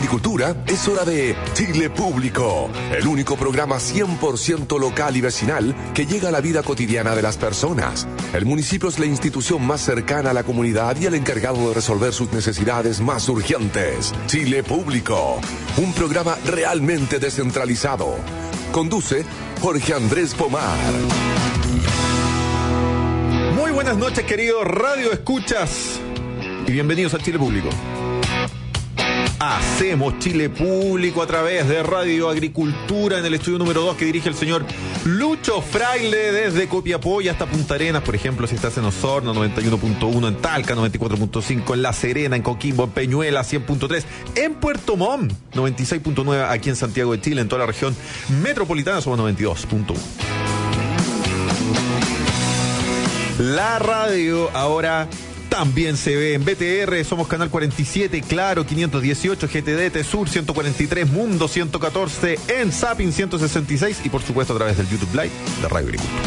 agricultura, es hora de Chile Público, el único programa 100% local y vecinal que llega a la vida cotidiana de las personas. El municipio es la institución más cercana a la comunidad y el encargado de resolver sus necesidades más urgentes. Chile Público, un programa realmente descentralizado. Conduce Jorge Andrés Pomar. Muy buenas noches, queridos Radio Escuchas, y bienvenidos a Chile Público. Hacemos Chile Público a través de Radio Agricultura en el estudio número 2 que dirige el señor Lucho Fraile desde Copiapó y hasta Punta Arenas, por ejemplo, si estás en Osorno, 91.1, en Talca, 94.5, en La Serena, en Coquimbo, en Peñuela, 100.3, en Puerto Montt, 96.9, aquí en Santiago de Chile, en toda la región metropolitana somos 92.1. La radio ahora también se ve en BTR, somos Canal 47, Claro, 518, GTD, Sur 143, Mundo 114, en Zapping 166 y por supuesto a través del YouTube Live de Radio Agricultura.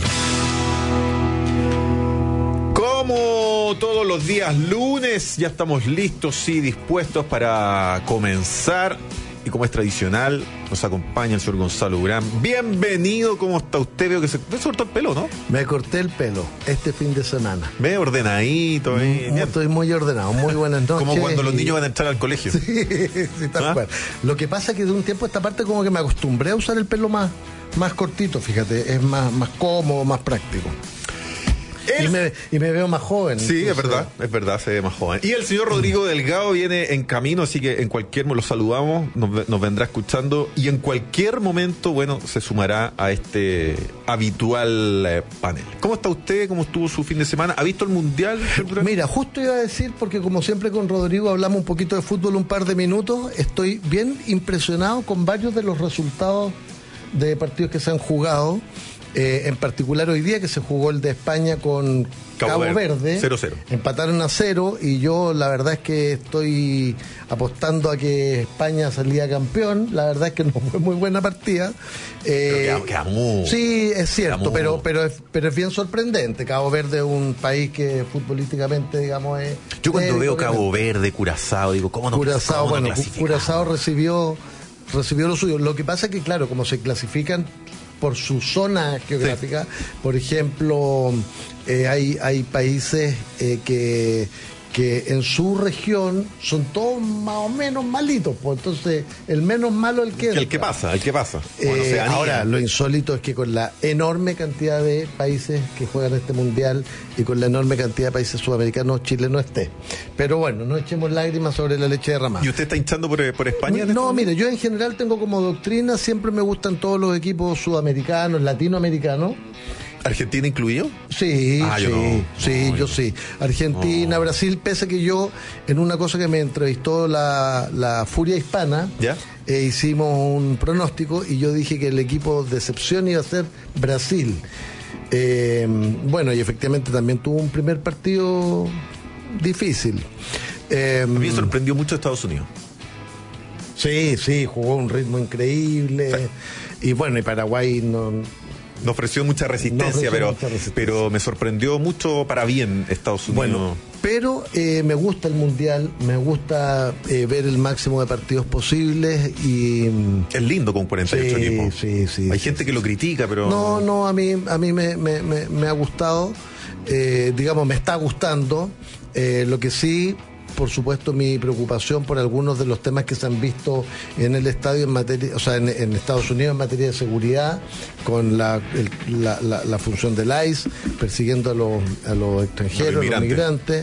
Como todos los días lunes, ya estamos listos y dispuestos para comenzar. Y como es tradicional, nos acompaña el señor Gonzalo Durán. Bienvenido, ¿cómo está usted? Veo que se cortó el pelo, ¿no? Me corté el pelo este fin de semana. Ve ordenadito. Estoy muy ordenado, muy buenas noches. Como cuando los niños van a entrar al colegio. Sí, tal cual. Lo que pasa es que de un tiempo a esta parte como que me acostumbré a usar el pelo más cortito, fíjate, es más cómodo, más práctico. Y me veo más joven. Sí, entonces... es verdad, se ve más joven. Y el señor Rodrigo Delgado viene en camino, así que en cualquier momento lo saludamos, nos vendrá escuchando y en cualquier momento, bueno, se sumará a este habitual panel. ¿Cómo está usted? ¿Cómo estuvo su fin de semana? ¿Ha visto el Mundial? Mira, justo iba a decir, porque como siempre con Rodrigo hablamos un poquito de fútbol un par de minutos, estoy bien impresionado con varios de los resultados de partidos que se han jugado. En particular hoy día que se jugó el de España con Cabo Verde 0-0. Empataron a 0 y yo la verdad es que estoy apostando a que España salía campeón. La verdad es que no fue muy buena partida. Sí, es cierto, pero es bien sorprendente. Cabo Verde es un país que futbolísticamente, digamos, es... Yo cuando veo Cabo Verde, Curazao, digo, ¿cómo no? Curazao, bueno, Curazao recibió lo suyo. Lo que pasa es que, claro, como se clasifican por su zona geográfica, sí. Por ejemplo, hay países que en su región son todos más o menos malitos, pues entonces el menos malo el que pasa. Ahora, lo insólito es que con la enorme cantidad de países que juegan este mundial y con la enorme cantidad de países sudamericanos, Chile no esté. Pero bueno, no echemos lágrimas sobre la leche derramada. ¿Y usted está hinchando por España? No, mire, yo en general tengo como doctrina, siempre me gustan todos los equipos sudamericanos, latinoamericanos. ¿Argentina incluido? Sí, yo sí. Argentina, Brasil, pese a que yo, en una cosa que me entrevistó la Furia Hispana, ¿ya? Hicimos un pronóstico y yo dije que el equipo de excepción iba a ser Brasil. Bueno, y efectivamente también tuvo un primer partido difícil. A mí me sorprendió mucho Estados Unidos. Sí, jugó a un ritmo increíble. Sí. Y bueno, y Paraguay no ofreció mucha resistencia, pero me sorprendió mucho para bien Estados Unidos. Bueno, pero me gusta el Mundial, me gusta ver el máximo de partidos posibles y... Es lindo con 48 equipos. Sí. Hay gente que lo critica, pero... No, a mí me ha gustado, digamos, me está gustando. Lo que sí... Por supuesto, mi preocupación por algunos de los temas que se han visto en el estadio en materia, o sea, en Estados Unidos en materia de seguridad, con la función del ICE persiguiendo a los extranjeros, a los migrantes,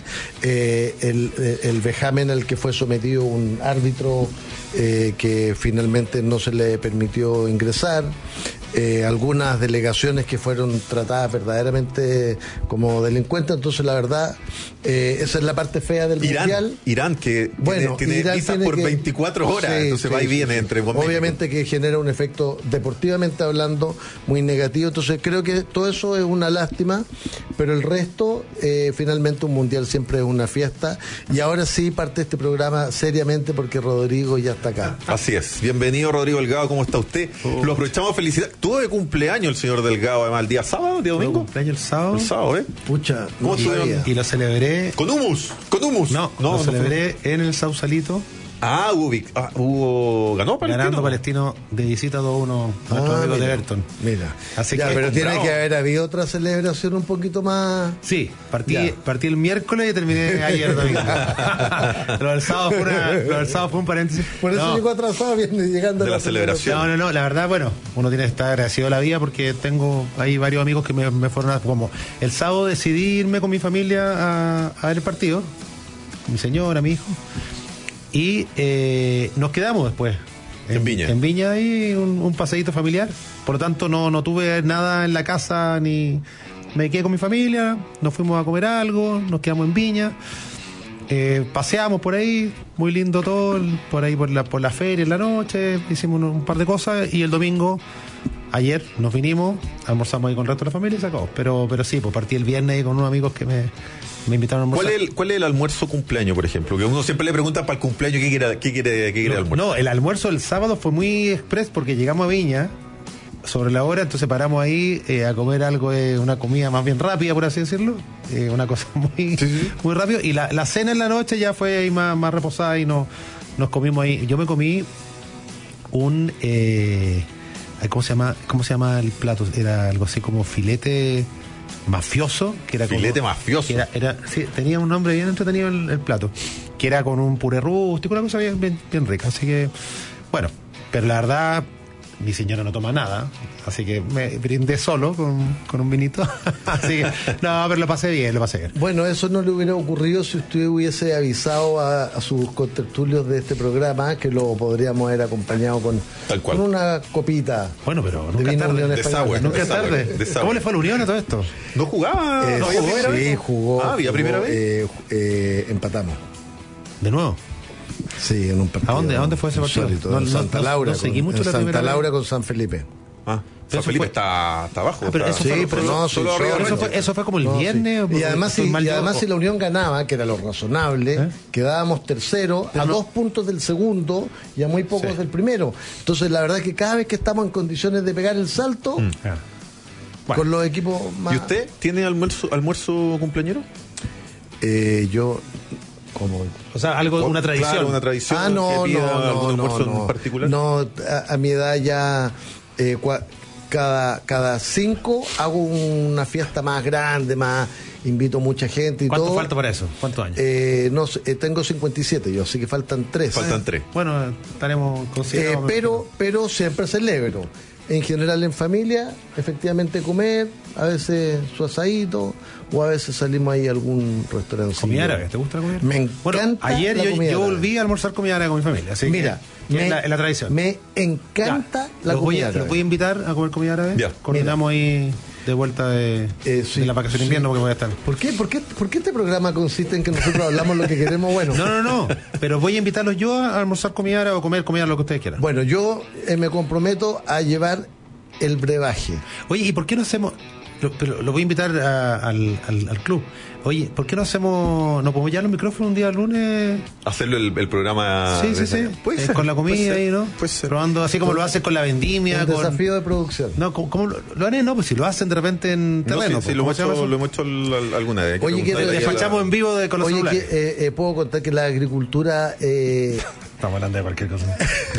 el vejamen al que fue sometido un árbitro que finalmente no se le permitió ingresar. Algunas delegaciones que fueron tratadas verdaderamente como delincuentes. Entonces la verdad, esa es la parte fea del Mundial. Irán que tiene visas por 24 horas, entonces va y viene entre momentos. Obviamente que genera un efecto deportivamente hablando muy negativo, entonces creo que todo eso es una lástima, pero el resto finalmente un Mundial siempre es una fiesta. Y ahora sí parte este programa seriamente porque Rodrigo ya está acá. Así es, bienvenido Rodrigo Delgado, ¿cómo está usted? Lo aprovechamos, felicidad. Tuvo de cumpleaños el señor Delgado, además, el día sábado, el día domingo. Cumpleaños el sábado. El sábado, Pucha, ¿cómo sabía. Y lo celebré. ¿Con humus? No, lo celebré en el Sausalito. ganó Palestino. Ganando Palestino de visita 2-1 a nuestros amigos de Everton. Mira. Así Ya, que pero tiene bravo. que haber habido otra celebración un poquito más. Sí, partí el miércoles y terminé ayer domingo. Lo del sábado fue un paréntesis. Por eso No. llegó atrasado, viene llegando De la celebración. No, la verdad, bueno, uno tiene que estar agradecido a la vida porque tengo ahí varios amigos que me fueron como el sábado decidí irme con mi familia a ver el partido, mi señora, mi hijo, y nos quedamos después En Viña. En Viña ahí un paseíto familiar, por lo tanto no tuve nada en la casa ni me quedé con mi familia, nos fuimos a comer algo, nos quedamos en Viña. Paseamos por ahí, muy lindo todo, por ahí por la feria en la noche, hicimos un par de cosas y el domingo, ayer, nos vinimos, almorzamos ahí con el resto de la familia y se acabó. Pero sí, pues partí el viernes ahí con unos amigos que me invitaron a almorzar. ¿Cuál es el almuerzo cumpleaños, por ejemplo? Que uno siempre le pregunta para el cumpleaños qué quiere el almuerzo. No, el almuerzo del sábado fue muy express porque llegamos a Viña sobre la hora, entonces paramos ahí a comer algo, una comida más bien rápida, por así decirlo, una cosa muy rápido, y la cena en la noche ya fue ahí más reposada y nos comimos ahí. Yo me comí un ¿cómo se llama el plato? Era algo así como filete mafioso, que era Filete como, mafioso. que sí, tenía un nombre bien entretenido el plato, que era con un puré rústico, una cosa bien rica, así que bueno, pero la verdad mi señora no toma nada, así que me brindé solo con un vinito. Así que, no, pero lo pasé bien. Bueno, eso no le hubiera ocurrido si usted hubiese avisado a sus contertulios de este programa, que lo podríamos haber acompañado con una copita. Bueno, pero de nunca vino tarde. Unión De Española. sour. Nunca De es tarde. de sabor. ¿Cómo le fue a la Unión a todo esto? ¿No jugaba? ¿No había primera vez? Sí, jugó. ¿Había primera vez? Empatamos. ¿De nuevo? Sí, en un partido. ¿A dónde fue ese partido? Insólito, en Santa Laura. no seguí mucho en la Santa primera Laura vez. con San Felipe. San Eso Felipe fue- está abajo. pero está- eso fue- Sí, pero no, solo sí, arriba. solo- Eso fue como el No, viernes. sí. Y además, si la Unión ganaba, que era lo razonable, quedábamos tercero a 2 puntos del segundo y a muy pocos del primero. Entonces, la verdad es que cada vez que estamos en condiciones de pegar el salto, Ah. Bueno. con los equipos más. ¿Y usted tiene almuerzo cumpleañero? Yo, como. O sea, una tradición. Claro, una tradición. Ah, no, que pida no, algún no, almuerzo no. en particular. No, a mi edad ya. Cada 5 hago una fiesta más grande, invito mucha gente y ¿Cuánto todo. falta para eso? ¿Cuántos años? No sé, tengo 57 yo, así que faltan 3. Faltan 3. Bueno, estaremos considerados. Pero siempre celebro. En general en familia, efectivamente comer, a veces su asadito, o a veces salimos ahí a algún restaurante. ¿Comida árabe? ¿Te gusta la comida? Me Bueno, encanta ayer la comida yo árabe. volví a almorzar comida árabe con mi familia. Así Mira, que es la tradición. Me encanta Ya, la los voy comida a árabe. los voy a invitar a comer comida árabe. Ya. Coordinamos ahí de vuelta de Sí, la vacación de sí. invierno porque voy a estar. ¿Por qué este programa consiste en que nosotros hablamos lo que queremos? Bueno, No. Pero voy a invitarlos yo a almorzar comida árabe o comer comida lo que ustedes quieran. bueno, yo me comprometo a llevar el brebaje. Oye, ¿y por qué no hacemos? Pero lo voy a invitar al club. Oye, ¿por qué no podemos llevar los micrófonos un día lunes? Hacerlo el programa. Sí. Puede ser, con la comida puede ser, ahí, ¿no? Puede ser. Probando así como lo hacen con la vendimia. Un desafío de producción. No, ¿cómo lo haré? No, pues si lo hacen de repente en No, terreno. sí, pues, lo ¿cómo hemos se llama eso? hecho alguna vez. Oye, ¿qué te- Despachamos en vivo con los Oye, celulares. que, puedo contar que la agricultura, Estamos hablando de cualquier cosa.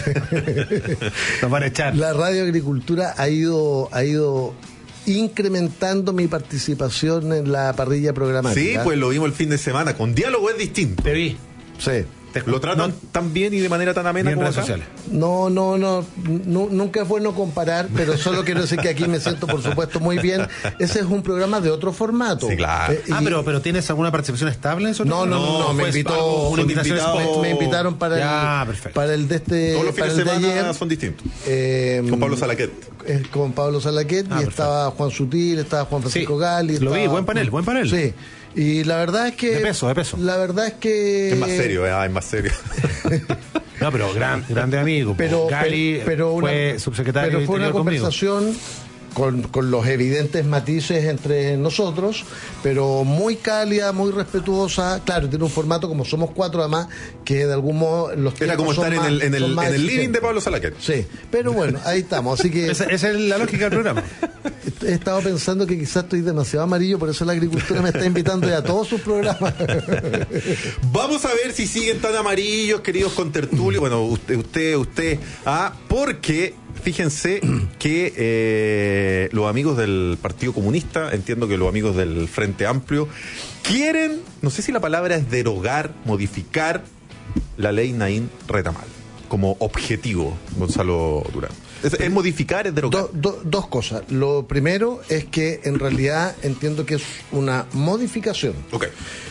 Nos van a echar. la radioagricultura ha ido incrementando mi participación en la parrilla Sí, programática. pues lo vimos el fin de semana. Con diálogo es distinto. Te vi. Sí. Lo tratan tan bien y de manera tan amena En como redes acá. sociales. No, nunca es bueno comparar, pero solo quiero decir que aquí me siento, por supuesto, muy bien. Ese es un programa de otro formato. Sí, claro. Y- Pero ¿tienes alguna participación estable en eso? No, me fue invitó, algo, una invitación invitado- me invitaron para Ya, el, perfecto. para el de este, Todos los para fines de el de semana ayer. son distintos. Con Pablo Salaquet. Con Pablo Salaquet, y perfecto. estaba Juan Sutil, estaba Juan Francisco Sí, Gali. lo vi, estaba- buen panel. Sí, y la verdad es que... De peso. La verdad es que... Es más serio, es más serio. No, pero grande amigo. Pero, Gali pero fue una, subsecretario pero de fue una Interior conmigo. conversación con los evidentes matices entre nosotros, pero muy cálida, muy respetuosa. Claro, tiene un formato como somos cuatro, además, que de algún modo los era como estar en el living de Pablo Salaquet. Sí, pero bueno, ahí estamos. Así que Esa es la lógica del programa. he estado pensando que quizás estoy demasiado amarillo, por eso la agricultura me está invitando ya a todos sus programas. Vamos a ver si siguen tan amarillos, queridos contertulios. Bueno, usted, porque fíjense que los amigos del Partido Comunista, entiendo que los amigos del Frente Amplio, quieren, no sé si la palabra es derogar, modificar la ley Naín Retamal, como objetivo, Gonzalo Durán. ¿Es modificar, es derogar? Dos cosas. Lo primero es que en realidad entiendo que es una modificación. Ok.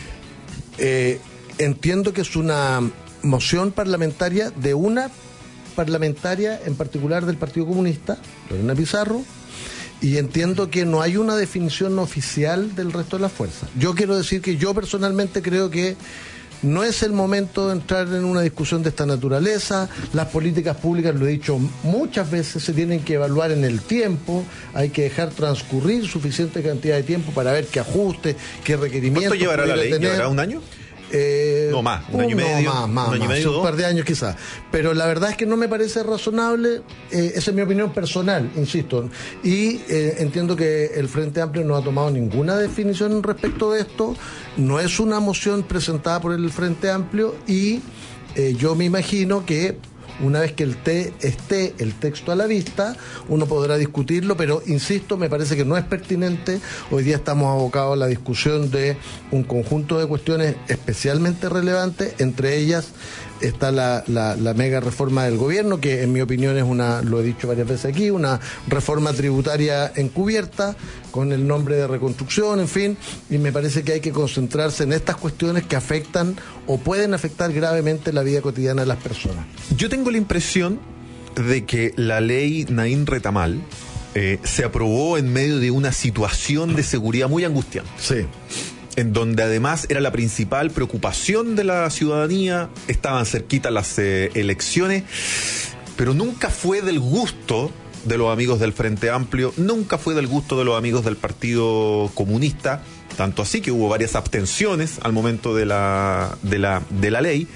Entiendo que es una moción parlamentaria de una parlamentaria en particular del Partido Comunista, Lorena Pizarro, y entiendo que no hay una definición oficial del resto de las fuerzas. Yo quiero decir que yo personalmente creo que no es el momento de entrar en una discusión de esta naturaleza. Las políticas públicas, lo he dicho muchas veces, se tienen que evaluar en el tiempo. Hay que dejar transcurrir suficiente cantidad de tiempo para ver qué ajuste, qué requerimientos. ¿Cuánto llevará la ley? Tener. ¿Llevará un año? No más, un año y medio. Más, un par de años quizás. Pero la verdad es que no me parece razonable, esa es mi opinión personal, insisto. Y entiendo que el Frente Amplio no ha tomado ninguna definición respecto de esto. No es una moción presentada por el Frente Amplio y yo me imagino que una vez que esté el texto a la vista, uno podrá discutirlo, pero insisto, me parece que no es pertinente. Hoy día estamos abocados a la discusión de un conjunto de cuestiones especialmente relevantes, entre ellas está la mega reforma del gobierno, que en mi opinión es lo he dicho varias veces aquí, una reforma tributaria encubierta, con el nombre de reconstrucción, en fin, y me parece que hay que concentrarse en estas cuestiones que afectan o pueden afectar gravemente la vida cotidiana de las personas. Yo tengo la impresión de que la ley Naín Retamal se aprobó en medio de una situación de seguridad muy angustiante. Sí. En donde además era la principal preocupación de la ciudadanía, estaban cerquitas las elecciones, pero nunca fue del gusto de los amigos del Frente Amplio, nunca fue del gusto de los amigos del Partido Comunista, tanto así que hubo varias abstenciones al momento de la ley,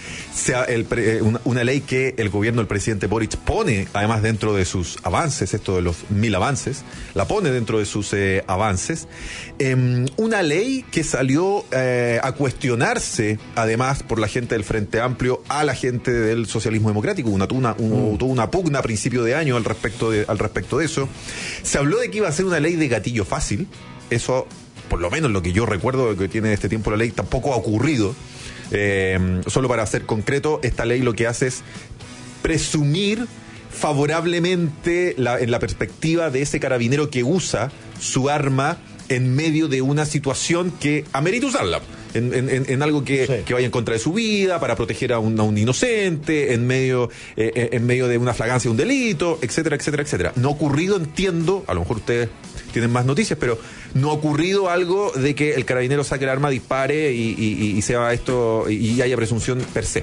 una ley que el gobierno del presidente Boric pone además dentro de sus avances, esto de los 1000 avances, la pone dentro de sus avances, una ley que salió a cuestionarse además por la gente del Frente Amplio a la gente del socialismo democrático, hubo una pugna a principio de año al respecto de eso. Se habló de que iba a ser una ley de gatillo fácil, eso por lo menos lo que yo recuerdo de que tiene este tiempo la ley, tampoco ha ocurrido. Solo para ser concreto, esta ley lo que hace es presumir favorablemente en la perspectiva de ese carabinero que usa su arma en medio de una situación que amerita usarla, en algo que vaya en contra de su vida, para proteger a un inocente, en medio de una flagrancia de un delito, etcétera, etcétera, etcétera. No ha ocurrido, entiendo, a lo mejor ustedes tienen más noticias, pero no ha ocurrido algo de que el carabinero saque el arma, dispare y sea esto, y haya presunción per se.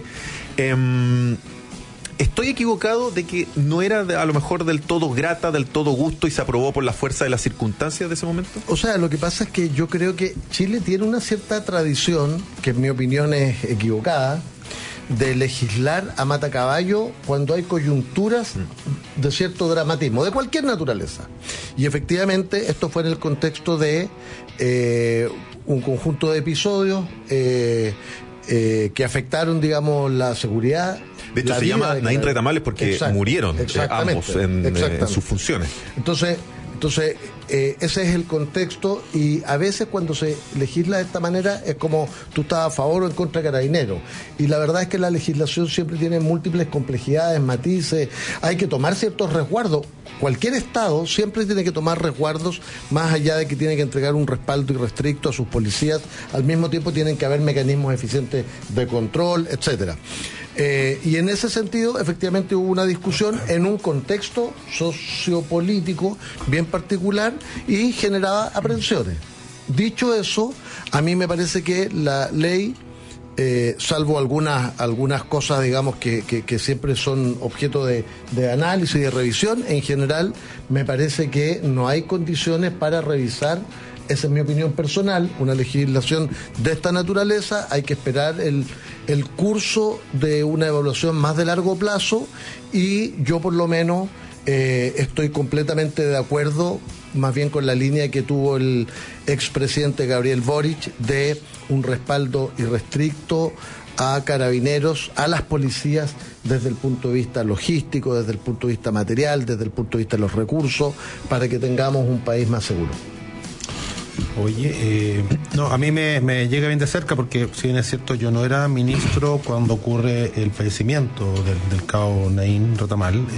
¿Estoy equivocado de que no era a lo mejor del todo grata, del todo gusto y se aprobó por la fuerza de las circunstancias de ese momento? O sea, lo que pasa es que yo creo que Chile tiene una cierta tradición, que en mi opinión es equivocada, de legislar a matacaballo cuando hay coyunturas de cierto dramatismo, de cualquier naturaleza. Y efectivamente esto fue en el contexto de un conjunto de episodios que afectaron, digamos, la seguridad. De hecho, se llama Naín Retamal porque murieron ambos en sus funciones. Entonces, ese es el contexto, y a veces cuando se legisla de esta manera es como tú estás a favor o en contra de Carabineros, y la verdad es que la legislación siempre tiene múltiples complejidades, matices, hay que tomar ciertos resguardos. Cualquier Estado siempre tiene que tomar resguardos, más allá de que tiene que entregar un respaldo irrestricto a sus policías, al mismo tiempo tienen que haber mecanismos eficientes de control, etcétera. Y en ese sentido, efectivamente hubo una discusión en un contexto sociopolítico bien particular y generaba aprensiones. Dicho eso, a mí me parece que la ley salvo algunas cosas, digamos, que siempre son objeto de análisis y de revisión, en general me parece que no hay condiciones para revisar, esa es mi opinión personal, una legislación de esta naturaleza. Hay que esperar el curso de una evaluación más de largo plazo, y yo por lo menos estoy completamente de acuerdo más bien con la línea que tuvo el expresidente Gabriel Boric de un respaldo irrestricto a carabineros, a las policías, desde el punto de vista logístico, desde el punto de vista material, desde el punto de vista de los recursos, para que tengamos un país más seguro. Oye, no, a mí me llega bien de cerca, porque si bien es cierto, yo no era ministro cuando ocurre el fallecimiento del cabo Naín Retamal.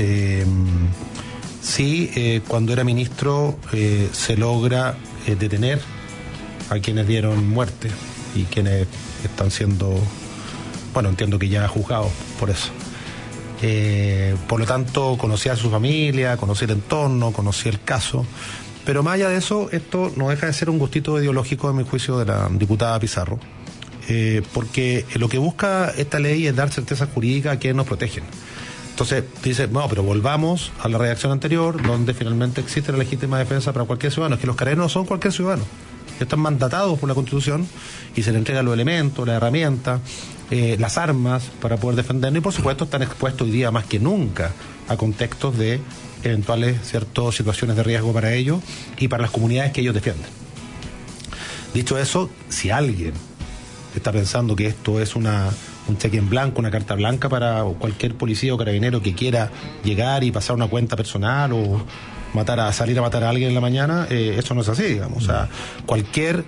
Sí, cuando era ministro se logra detener a quienes dieron muerte y quienes están siendo, bueno, entiendo que ya juzgados por eso. Por lo tanto, conocí a su familia, conocí el entorno, conocí el caso. Pero más allá de eso, esto no deja de ser un gustito ideológico, en mi juicio, de la diputada Pizarro. Porque lo que busca esta ley es dar certeza jurídica a quienes nos protegen. Entonces dice, no, pero volvamos a la redacción anterior, donde finalmente existe la legítima defensa para cualquier ciudadano. Es que los carabineros no son cualquier ciudadano. Están mandatados por la Constitución y se les entregan los elementos, las herramientas, las armas para poder defendernos, y por supuesto están expuestos hoy día más que nunca a contextos de eventuales situaciones de riesgo para ellos y para las comunidades que ellos defienden. Dicho eso, si alguien está pensando que esto es un cheque en blanco, una carta blanca para cualquier policía o carabinero que quiera llegar y pasar una cuenta personal o salir a matar a alguien en la mañana, eso no es así, digamos. O sea, cualquier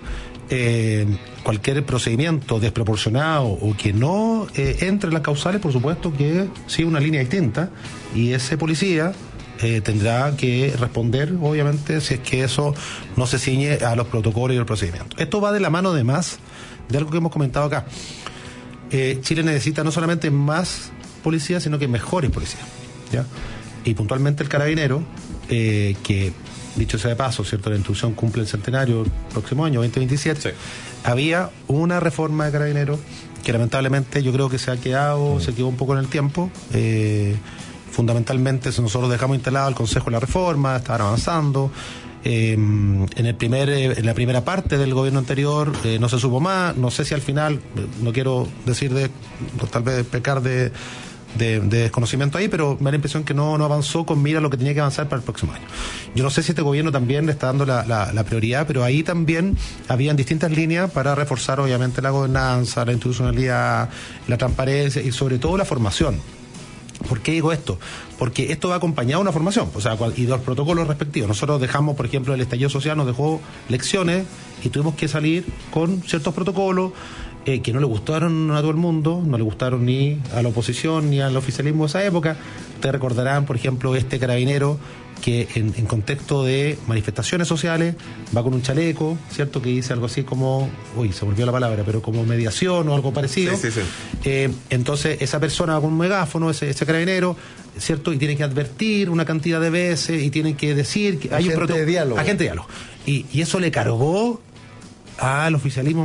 procedimiento desproporcionado o que no entre en las causales, por supuesto que sigue una línea distinta, y ese policía tendrá que responder, obviamente, si es que eso no se ciñe a los protocolos y el procedimiento. Esto va de la mano, además, de algo que hemos comentado acá. Chile necesita no solamente más policías, sino que mejores policías, ¿ya? Y puntualmente el carabinero, que, dicho sea de paso, ¿cierto?, la institución cumple el centenario el próximo año, 2027, sí. Había una reforma de carabineros que lamentablemente yo creo que se quedó un poco en el tiempo. Fundamentalmente nosotros dejamos instalado el Consejo de la Reforma, estaban avanzando. En la primera parte del gobierno anterior no se supo más. No sé si al final, no quiero decir tal vez pecar de desconocimiento ahí, pero me da la impresión que no avanzó con mira lo que tenía que avanzar para el próximo año. Yo no sé si este gobierno también le está dando la prioridad, pero ahí también habían distintas líneas para reforzar, obviamente, la gobernanza, la institucionalidad, la transparencia y sobre todo la formación. ¿Por qué digo esto? Porque esto va acompañado de una formación, o sea, y de los protocolos respectivos. Nosotros dejamos, por ejemplo, el estallido social nos dejó lecciones y tuvimos que salir con ciertos protocolos que no le gustaron a todo el mundo, no le gustaron ni a la oposición ni al oficialismo de esa época. Ustedes recordarán, por ejemplo, este carabinero que en contexto de manifestaciones sociales va con un chaleco, ¿cierto?, que dice algo así como, se volvió la palabra, pero como mediación o algo parecido. Sí. Entonces esa persona va con un megáfono, ese carabinero, ¿cierto?, y tiene que advertir una cantidad de veces y tiene que decir que hay agente de diálogo. Y eso le cargó al oficialismo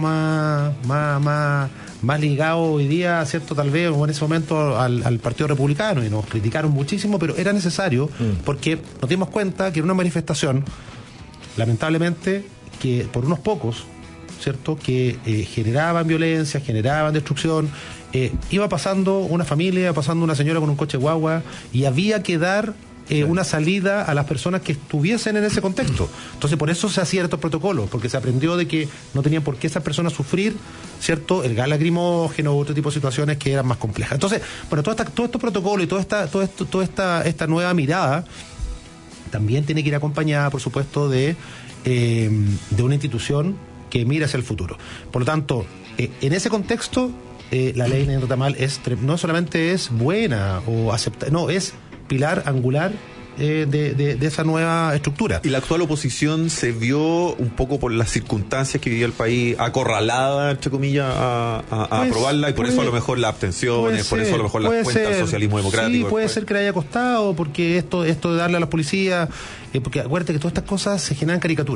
más ligado hoy día, ¿cierto?, tal vez, o en ese momento al Partido Republicano, y nos criticaron muchísimo, pero era necesario, porque nos dimos cuenta que en una manifestación, lamentablemente, que por unos pocos, ¿cierto?, que generaban violencia, generaban destrucción, iba pasando una familia, iba pasando una señora con un coche guagua, y había que dar una salida a las personas que estuviesen en ese contexto. Entonces, por eso se hacían estos protocolos, porque se aprendió de que no tenían por qué esas personas sufrir, ¿cierto?, el gas lacrimógeno u otro tipo de situaciones que eran más complejas. Entonces, bueno, todo estos protocolos y toda esta nueva mirada también tiene que ir acompañada, por supuesto, de una institución que mira hacia el futuro. Por lo tanto, en ese contexto, la ley Naín Retamal no solamente es buena o aceptada, no, es pilar angular de esa nueva estructura. Y la actual oposición se vio un poco por las circunstancias que vivía el país acorralada, entre comillas, a aprobarla, y por eso a lo mejor las abstenciones, por eso a lo mejor las cuentas del socialismo democrático. Sí, puede ser que le haya costado, porque esto de darle a la policía, porque acuérdate que todas estas cosas se generan caricaturas.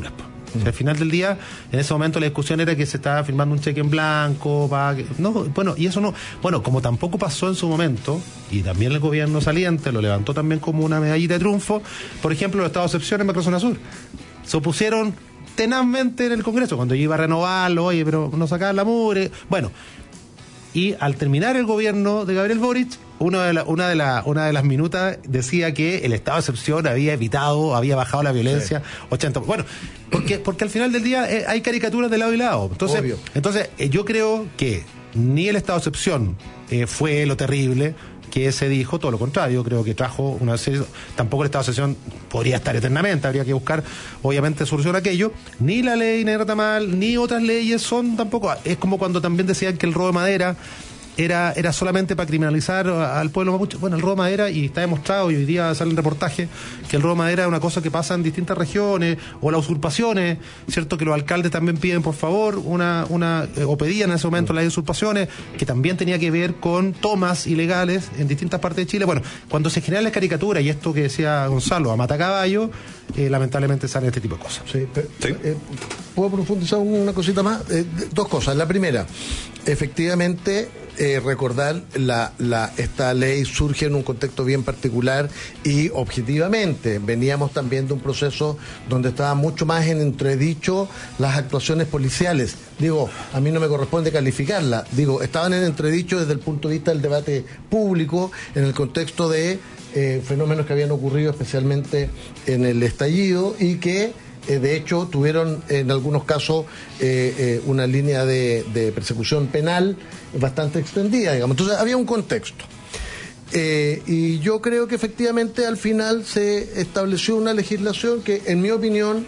O sea, al final del día, en ese momento la discusión era que se estaba firmando un cheque en blanco, y eso no, como tampoco pasó en su momento, y también el gobierno saliente lo levantó también como una medallita de triunfo, por ejemplo, los estados de excepción en Macrozona Sur se opusieron tenazmente en el Congreso, cuando yo iba a renovarlo, oye, pero no sacaban la mugre, y al terminar el gobierno de Gabriel Boric, una de las minutas decía que el estado de excepción había bajado la violencia, 80. Bueno, porque al final del día hay caricaturas de lado y lado. Entonces yo creo que ni el estado de excepción fue lo terrible que se dijo, todo lo contrario, creo que trajo una serie, tampoco el estado de excepción podría estar eternamente, habría que buscar obviamente solución a aquello, ni la ley negra tamal, ni otras leyes son tampoco, es como cuando también decían que el robo de madera era solamente para criminalizar al pueblo mapuche. Bueno, el robo de madera, y está demostrado, y hoy día sale en reportaje, que el robo de madera es una cosa que pasa en distintas regiones, o las usurpaciones, ¿cierto? Que los alcaldes también piden, por favor, o pedían en ese momento las usurpaciones, que también tenía que ver con tomas ilegales en distintas partes de Chile. Bueno, cuando se generan las caricaturas, y esto que decía Gonzalo, a matacaballo, lamentablemente salen este tipo de cosas. Sí, pero, ¿puedo profundizar una cosita más? Dos cosas. La primera, efectivamente, recordar esta ley surge en un contexto bien particular y objetivamente veníamos también de un proceso donde estaba mucho más en entredicho las actuaciones policiales. Digo, a mí no me corresponde calificarla, estaban en entredicho desde el punto de vista del debate público en el contexto de fenómenos que habían ocurrido especialmente en el estallido y que de hecho tuvieron en algunos casos una línea de persecución penal bastante extendida, digamos. Entonces había un contexto. Y yo creo que efectivamente al final se estableció una legislación que, en mi opinión,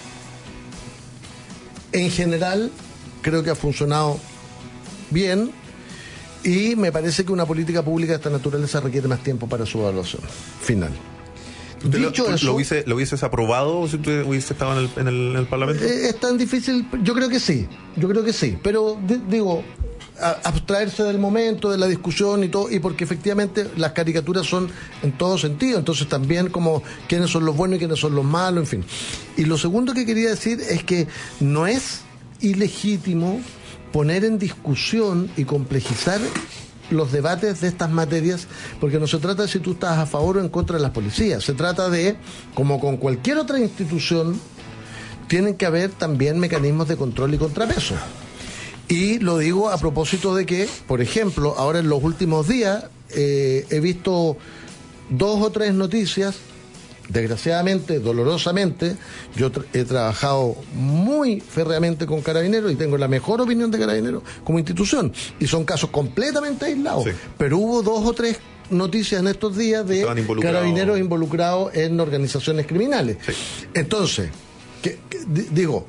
en general, creo que ha funcionado bien. Y me parece que una política pública de esta naturaleza requiere más tiempo para su evaluación final. Dicho eso, ¿lo hubieses aprobado si tú hubiese estado en el Parlamento? Es tan difícil, yo creo que sí, pero abstraerse del momento, de la discusión y todo, y porque efectivamente las caricaturas son en todo sentido, entonces también como quiénes son los buenos y quiénes son los malos, en fin. Y lo segundo que quería decir es que no es ilegítimo poner en discusión y complejizar los debates de estas materias, porque no se trata de si tú estás a favor o en contra de las policías, se trata de, como con cualquier otra institución, tienen que haber también mecanismos de control y contrapeso. Y lo digo a propósito de que, por ejemplo, ahora en los últimos días he visto 2 o 3 noticias, desgraciadamente, dolorosamente. Yo he trabajado muy férreamente con Carabineros y tengo la mejor opinión de Carabineros como institución, y son casos completamente aislados, sí. Pero hubo 2 o 3 noticias en estos días de Carabineros involucrados en organizaciones criminales. Sí. Entonces, digo,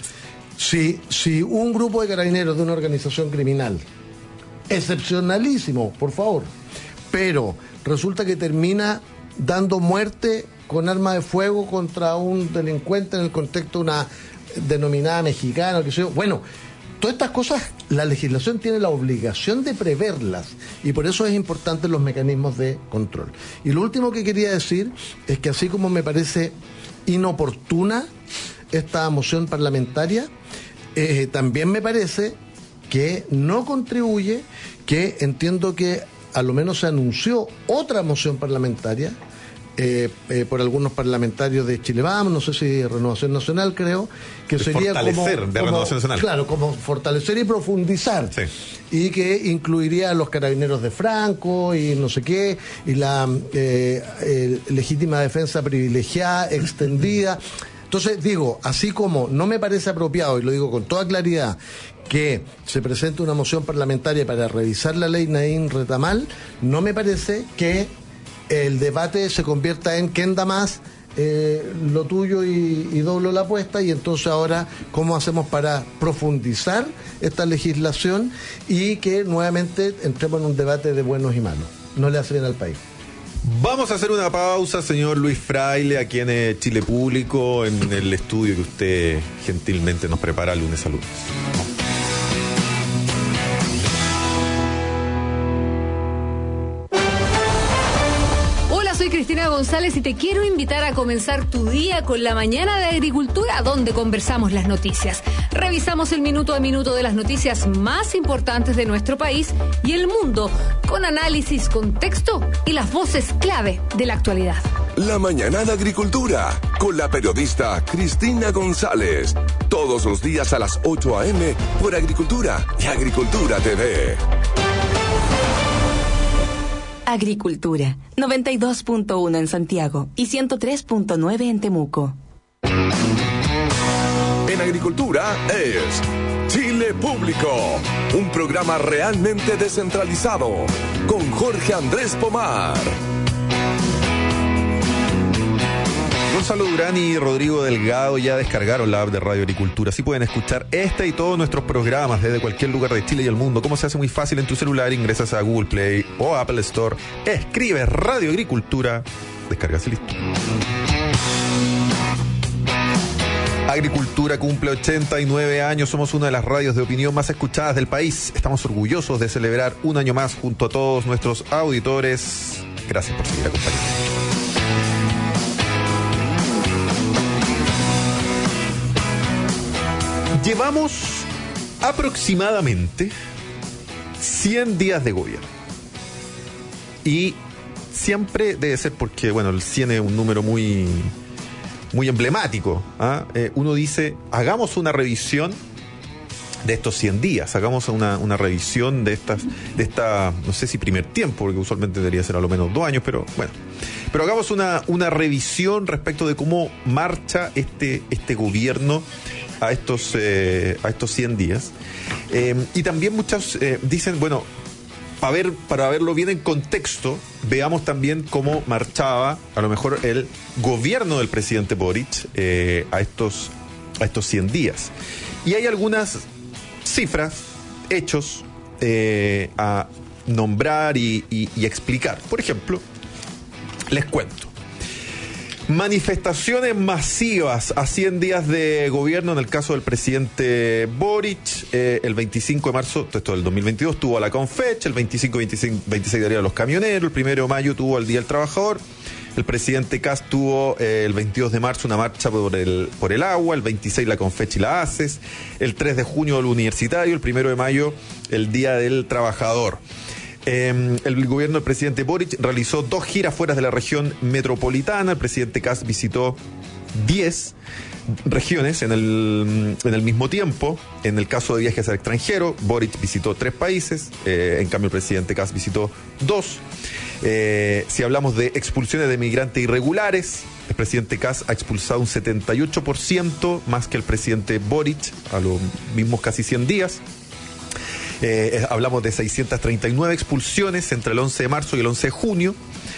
si un grupo de Carabineros de una organización criminal, excepcionalísimo, por favor, pero resulta que termina dando muerte con arma de fuego contra un delincuente en el contexto de una denominada mexicana, que sé yo. Bueno, todas estas cosas la legislación tiene la obligación de preverlas, y por eso es importante los mecanismos de control. Y lo último que quería decir es que, así como me parece inoportuna esta moción parlamentaria, también me parece que no contribuye, que entiendo que a lo menos se anunció otra moción parlamentaria por algunos parlamentarios de Chile Vamos, no sé si Renovación Nacional, creo, que sería fortalecer de Renovación Nacional. Claro, como fortalecer y profundizar. Sí. Y que incluiría a los Carabineros de Franco y no sé qué, y la legítima defensa privilegiada, extendida. Entonces digo, así como no me parece apropiado, y lo digo con toda claridad, que se presente una moción parlamentaria para revisar la ley Naín Retamal, no me parece que el debate se convierta en quién da más lo tuyo y doblo la apuesta, y entonces ahora cómo hacemos para profundizar esta legislación y que nuevamente entremos en un debate de buenos y malos. No le hace bien al país. Vamos a hacer una pausa, señor Luis Fraile, aquí en Chile Público, en el estudio que usted gentilmente nos prepara lunes a lunes. Cristina González y te quiero invitar a comenzar tu día con la mañana de Agricultura, donde conversamos las noticias. Revisamos el minuto a minuto de las noticias más importantes de nuestro país y el mundo, con análisis, contexto y las voces clave de la actualidad. La mañana de Agricultura, con la periodista Cristina González. Todos los días a las 8 a.m. por Agricultura y Agricultura TV. Agricultura, 92.1 en Santiago y 103.9 en Temuco. En Agricultura es Chile Público, un programa realmente descentralizado, con Jorge Andrés Pomar. Gonzalo Durán y Rodrigo Delgado ya descargaron la app de Radio Agricultura. Así pueden escuchar este y todos nuestros programas desde cualquier lugar de Chile y el mundo. ¿Cómo se hace? Muy fácil en tu celular. Ingresas a Google Play o Apple Store, escribes Radio Agricultura, descargas y listo. Agricultura cumple 89 años. Somos una de las radios de opinión más escuchadas del país. Estamos orgullosos de celebrar un año más junto a todos nuestros auditores. Gracias por seguir acompañándonos. Llevamos aproximadamente 100 días de gobierno. Y siempre debe ser porque, bueno, el 100 es un número muy emblemático. Uno dice, hagamos una revisión de estos 100 días, hagamos una revisión de esta, no sé si primer tiempo, porque usualmente debería ser a lo menos 2 años, pero bueno. Pero hagamos una revisión respecto de cómo marcha este gobierno a estos 100 días. Y también muchos dicen, bueno, para verlo bien en contexto, veamos también cómo marchaba a lo mejor el gobierno del presidente Boric a estos 100 días. Y hay algunas cifras, hechos a nombrar y explicar. Por ejemplo, les cuento. Manifestaciones masivas a 100 días de gobierno en el caso del presidente Boric. El 25 de marzo, esto del 2022, tuvo a la Confecha. El 26 de los camioneros. El 1 de mayo tuvo el Día del Trabajador. El presidente Kast tuvo el 22 de marzo una marcha por el agua. El 26 la Confecha y la ACES. El 3 de junio el Universitario. El 1 de mayo el Día del Trabajador. El gobierno del presidente Boric realizó 2 giras fuera de la región metropolitana. El presidente Kast visitó 10 regiones en el mismo tiempo. En el caso de viajes al extranjero, Boric visitó 3 países. En cambio, el presidente Kast visitó 2. Si hablamos de expulsiones de migrantes irregulares, el presidente Kast ha expulsado un 78% más que el presidente Boric a los mismos casi 100 días. Hablamos de 639 expulsiones entre el 11 de marzo y el 11 de junio.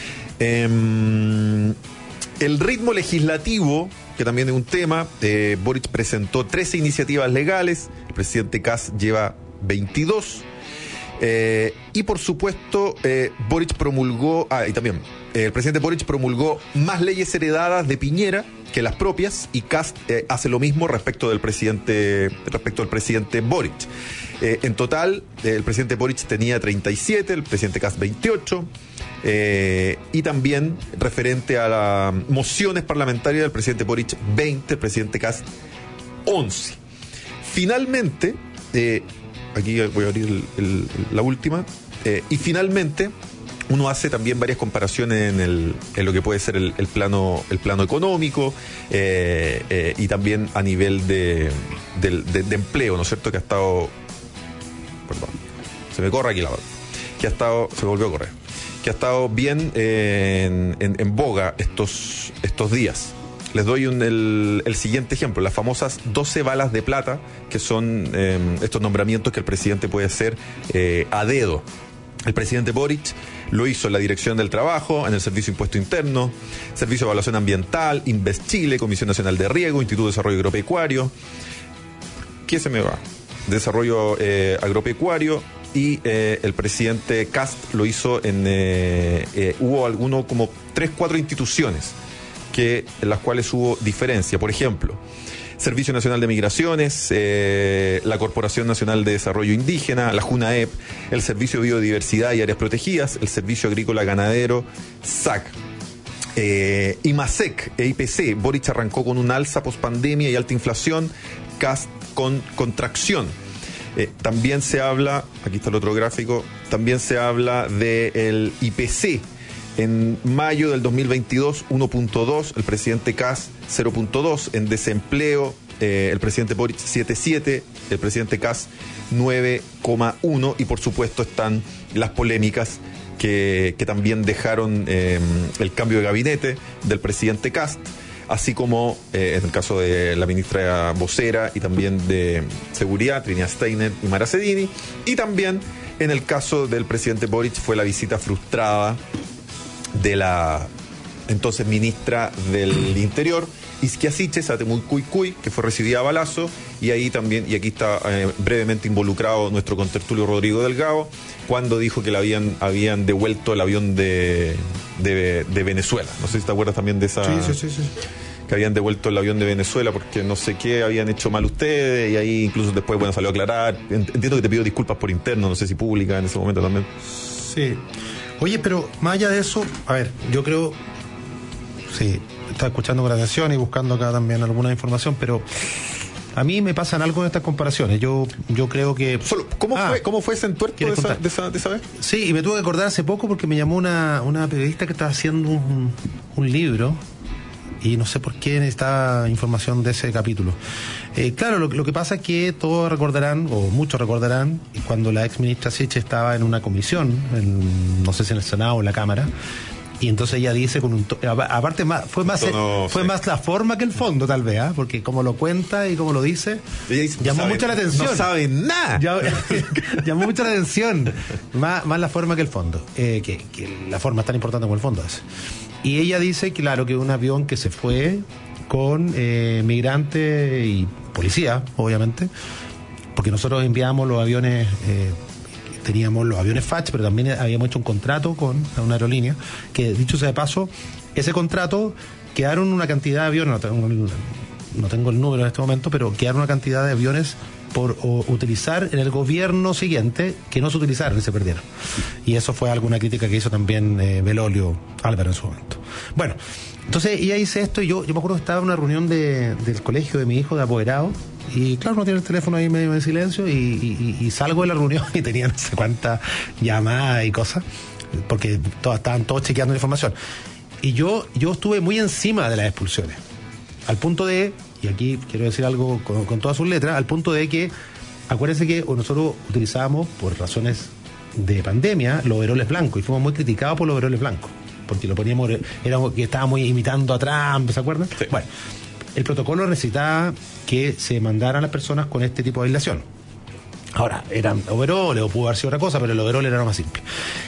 El ritmo legislativo, que también es un tema, Boric presentó 13 iniciativas legales, el presidente Kast lleva 22. Y por supuesto, Boric promulgó, y también el presidente Boric promulgó más leyes heredadas de Piñera que las propias, y Kast hace lo mismo respecto al presidente Boric. En total, el presidente Boric tenía 37, el presidente Kast 28, y también referente a las mociones parlamentarias del presidente Boric 20, el presidente Kast 11. Finalmente, aquí voy a abrir la última, y finalmente uno hace también varias comparaciones en lo que puede ser el plano económico, y también a nivel de empleo, ¿no es cierto? Que ha estado... Perdón, se me corre aquí la... se me volvió a correr. Que ha estado bien en boga estos días. Les doy el siguiente ejemplo, las famosas 12 balas de plata, que son estos nombramientos que el presidente puede hacer a dedo. El presidente Boric lo hizo en la Dirección del Trabajo, en el Servicio de Impuesto Interno, Servicio de Evaluación Ambiental, Invest Chile, Comisión Nacional de Riego, Instituto de Desarrollo Agropecuario. ¿Qué se me va? Desarrollo agropecuario. Y el presidente Kast lo hizo hubo algunos como 3-4 instituciones en las cuales hubo diferencia. Por ejemplo, Servicio Nacional de Migraciones, la Corporación Nacional de Desarrollo Indígena, la JUNAEP, el Servicio de Biodiversidad y Áreas Protegidas, el Servicio Agrícola Ganadero, SAC. IMASEC e IPC. Boric arrancó con un alza pospandemia y alta inflación, Kast con contracción. También se habla, aquí está el otro gráfico, también se habla del IPC. En mayo del 2022, 1.2, el presidente Kast 0.2, en desempleo, el presidente Boric 7.7, el presidente Kast 9.1, y por supuesto están las polémicas que también dejaron el cambio de gabinete del presidente Kast, así como en el caso de la ministra vocera y también de Seguridad, Trinidad Steiner y Mara Cedini, y también en el caso del presidente Boric fue la visita frustrada de la entonces ministra del Interior, Isquia Siches, a Temucuicui, que fue recibida a balazo, y ahí también, y aquí está brevemente involucrado nuestro contertulio Rodrigo Delgado, cuando dijo que le habían devuelto el avión de Venezuela. No sé si te acuerdas también de esa... Sí. Que habían devuelto el avión de Venezuela porque no sé qué habían hecho mal ustedes, y ahí incluso después, bueno, salió a aclarar. Entiendo que te pidió disculpas por interno, no sé si pública en ese momento también. Sí. Oye, pero más allá de eso, a ver, yo creo... Sí, estaba escuchando con atención y buscando acá también alguna información, pero a mí me pasan algo en estas comparaciones. Yo creo que... ¿Cómo fue ese entuerto de esa vez? Sí, y me tuve que acordar hace poco porque me llamó una periodista que estaba haciendo un libro y no sé por qué necesitaba información de ese capítulo. Claro, lo que pasa es que todos recordarán, o muchos recordarán, cuando la ex ministra Siches estaba en una comisión, no sé si en el Senado o en la Cámara, y entonces ella dice con un aparte fue más la forma que el fondo, tal vez, ¿eh? Porque como lo cuenta y como lo dice, llamó mucho la atención. No sabe nada. Llamó mucho la atención. Más la forma que el fondo. Que la forma es tan importante como el fondo es. Y ella dice, claro, que un avión que se fue con migrantes y policía, obviamente, porque nosotros enviamos los aviones... teníamos los aviones FACH, pero también habíamos hecho un contrato con una aerolínea, que dicho sea de paso, ese contrato quedaron una cantidad de aviones, no tengo el número en este momento, pero quedaron una cantidad de aviones por utilizar en el gobierno siguiente que no se utilizaron y se perdieron. Y eso fue alguna crítica que hizo también Belolio Álvaro en su momento. Bueno, entonces ella dice esto y yo me acuerdo que estaba en una reunión del colegio de mi hijo de apoderado. Y claro, no tiene el teléfono ahí medio en silencio y salgo de la reunión y tenía no sé cuántas llamadas y cosas, porque estaban todos chequeando la información. Y yo estuve muy encima de las expulsiones, al punto de, y aquí quiero decir algo con todas sus letras, al punto de que, acuérdense que nosotros utilizábamos, por razones de pandemia, los overoles blancos, y fuimos muy criticados por los overoles blancos, porque lo poníamos, que estábamos imitando a Trump, ¿se acuerdan? Sí. Bueno, el protocolo necesitaba que se mandaran a las personas con este tipo de aislación. Ahora, eran overoles o pudo haber sido otra cosa, pero el overol era lo más simple.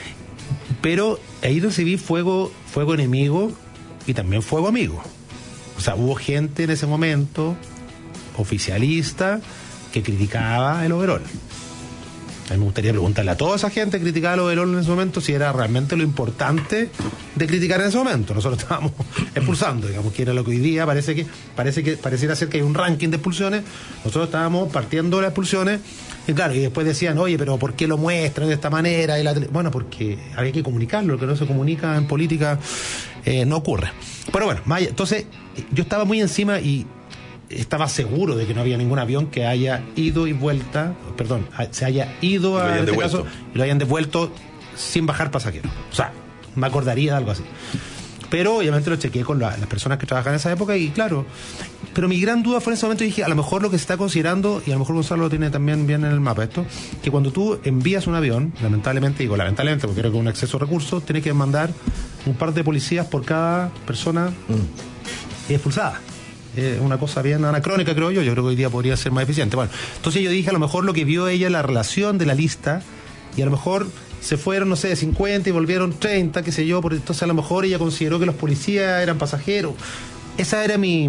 Pero ahí recibí fuego enemigo y también fuego amigo. O sea, hubo gente en ese momento, oficialista, que criticaba el overol. A mí me gustaría preguntarle a toda esa gente que criticaba el overol en ese momento si era realmente lo importante de criticar en ese momento. Nosotros estábamos expulsando, digamos, que era lo que hoy día pareciera ser que hay un ranking de expulsiones. Nosotros estábamos partiendo las expulsiones y claro, y después decían, oye, pero ¿por qué lo muestran de esta manera? Bueno, porque había que comunicarlo, lo que no se comunica en política no ocurre. Pero bueno, entonces yo estaba muy encima y estaba seguro de que no había ningún avión que haya ido y vuelta, se haya ido a este caso y lo hayan devuelto sin bajar pasajeros. O sea, me acordaría de algo así. Pero obviamente lo chequeé con las personas que trabajan en esa época y claro, pero mi gran duda fue en ese momento, dije, a lo mejor lo que se está considerando, y a lo mejor Gonzalo lo tiene también bien en el mapa esto, que cuando tú envías un avión, lamentablemente porque creo que un exceso de recursos, tienes que mandar un par de policías por cada persona expulsada. Una cosa bien anacrónica, creo yo creo que hoy día podría ser más eficiente. Bueno, entonces yo dije, a lo mejor lo que vio ella es la relación de la lista, y a lo mejor se fueron, no sé, 50 y volvieron 30, qué sé yo, entonces a lo mejor ella consideró que los policías eran pasajeros. Esa era mi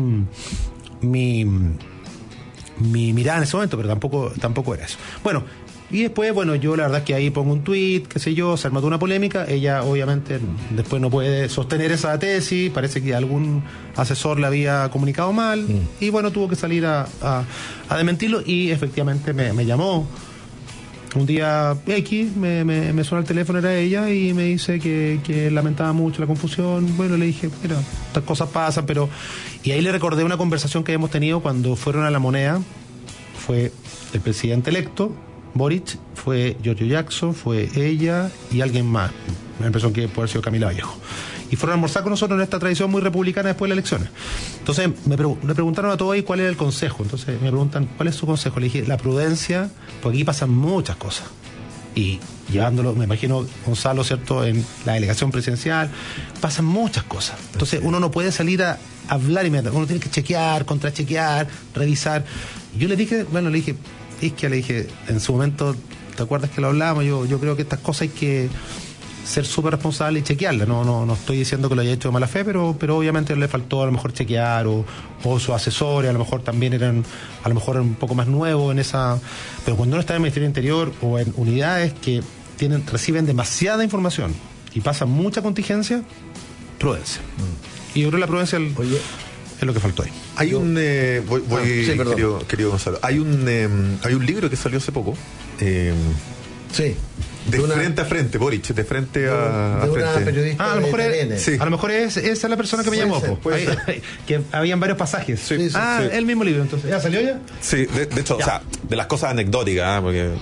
mirada en ese momento, pero tampoco era eso. Bueno, y después, yo la verdad es que ahí pongo un tuit, qué sé yo, se armó una polémica. Ella obviamente después no puede sostener esa tesis, parece que algún asesor le había comunicado mal, y tuvo que salir a desmentirlo, y efectivamente me llamó Un día X me suena el teléfono, era ella, y me dice que lamentaba mucho la confusión. Bueno, le dije, mira, estas cosas pasan, pero... Y ahí le recordé una conversación que habíamos tenido cuando fueron a La Moneda. Fue el presidente electo, Boric, fue Giorgio Jackson, fue ella y alguien más. Me da la impresión que puede haber sido Camila Vallejo. Y fueron a almorzar con nosotros en esta tradición muy republicana después de las elecciones. Entonces me preguntaron a todos ahí cuál era el consejo. Entonces me preguntan, ¿cuál es su consejo? Le dije, la prudencia, porque aquí pasan muchas cosas. Y llevándolo, me imagino, Gonzalo, ¿cierto?, en la delegación presidencial, pasan muchas cosas. Entonces uno no puede salir a hablar inmediatamente, uno tiene que chequear, contrachequear, revisar. Y yo le dije, en su momento, ¿te acuerdas que lo hablábamos? Yo creo que estas cosas hay que ser súper responsable y chequearla. No estoy diciendo que lo haya hecho de mala fe, pero obviamente le faltó a lo mejor chequear, o sus asesores a lo mejor también eran a lo mejor un poco más nuevos en esa. Pero cuando uno está en el Ministerio del Interior o en unidades que reciben demasiada información y pasan mucha contingencia, prudencia. Y yo creo que la prudencia es lo que faltó ahí. Hay querido Gonzalo, hay un libro que salió hace poco. Sí. Frente a frente, Boric, de frente a frente. Una periodista a lo mejor sí. A lo mejor esa es la persona que me llamó. Que habían varios pasajes. Sí. El mismo libro, entonces. ¿Ya salió ya? Sí, de hecho, ya. O sea, de las cosas anecdóticas, porque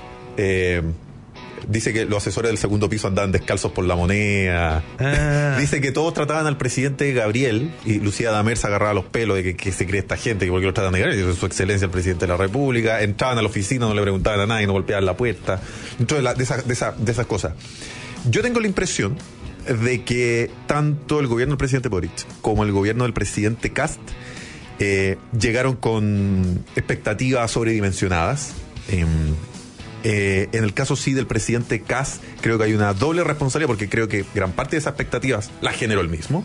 dice que los asesores del segundo piso andaban descalzos por La Moneda. Dice que todos trataban al presidente Gabriel, y Lucía Damer se agarraba los pelos de que se cree esta gente, que por qué lo tratan de Gabriel, es su excelencia el presidente de la República. Entraban a la oficina, no le preguntaban a nadie, no golpeaban la puerta. Entonces, de esas cosas. Yo tengo la impresión de que tanto el gobierno del presidente Boric como el gobierno del presidente Kast llegaron con expectativas sobredimensionadas. En el caso sí del presidente Kast, creo que hay una doble responsabilidad, porque creo que gran parte de esas expectativas las generó él mismo,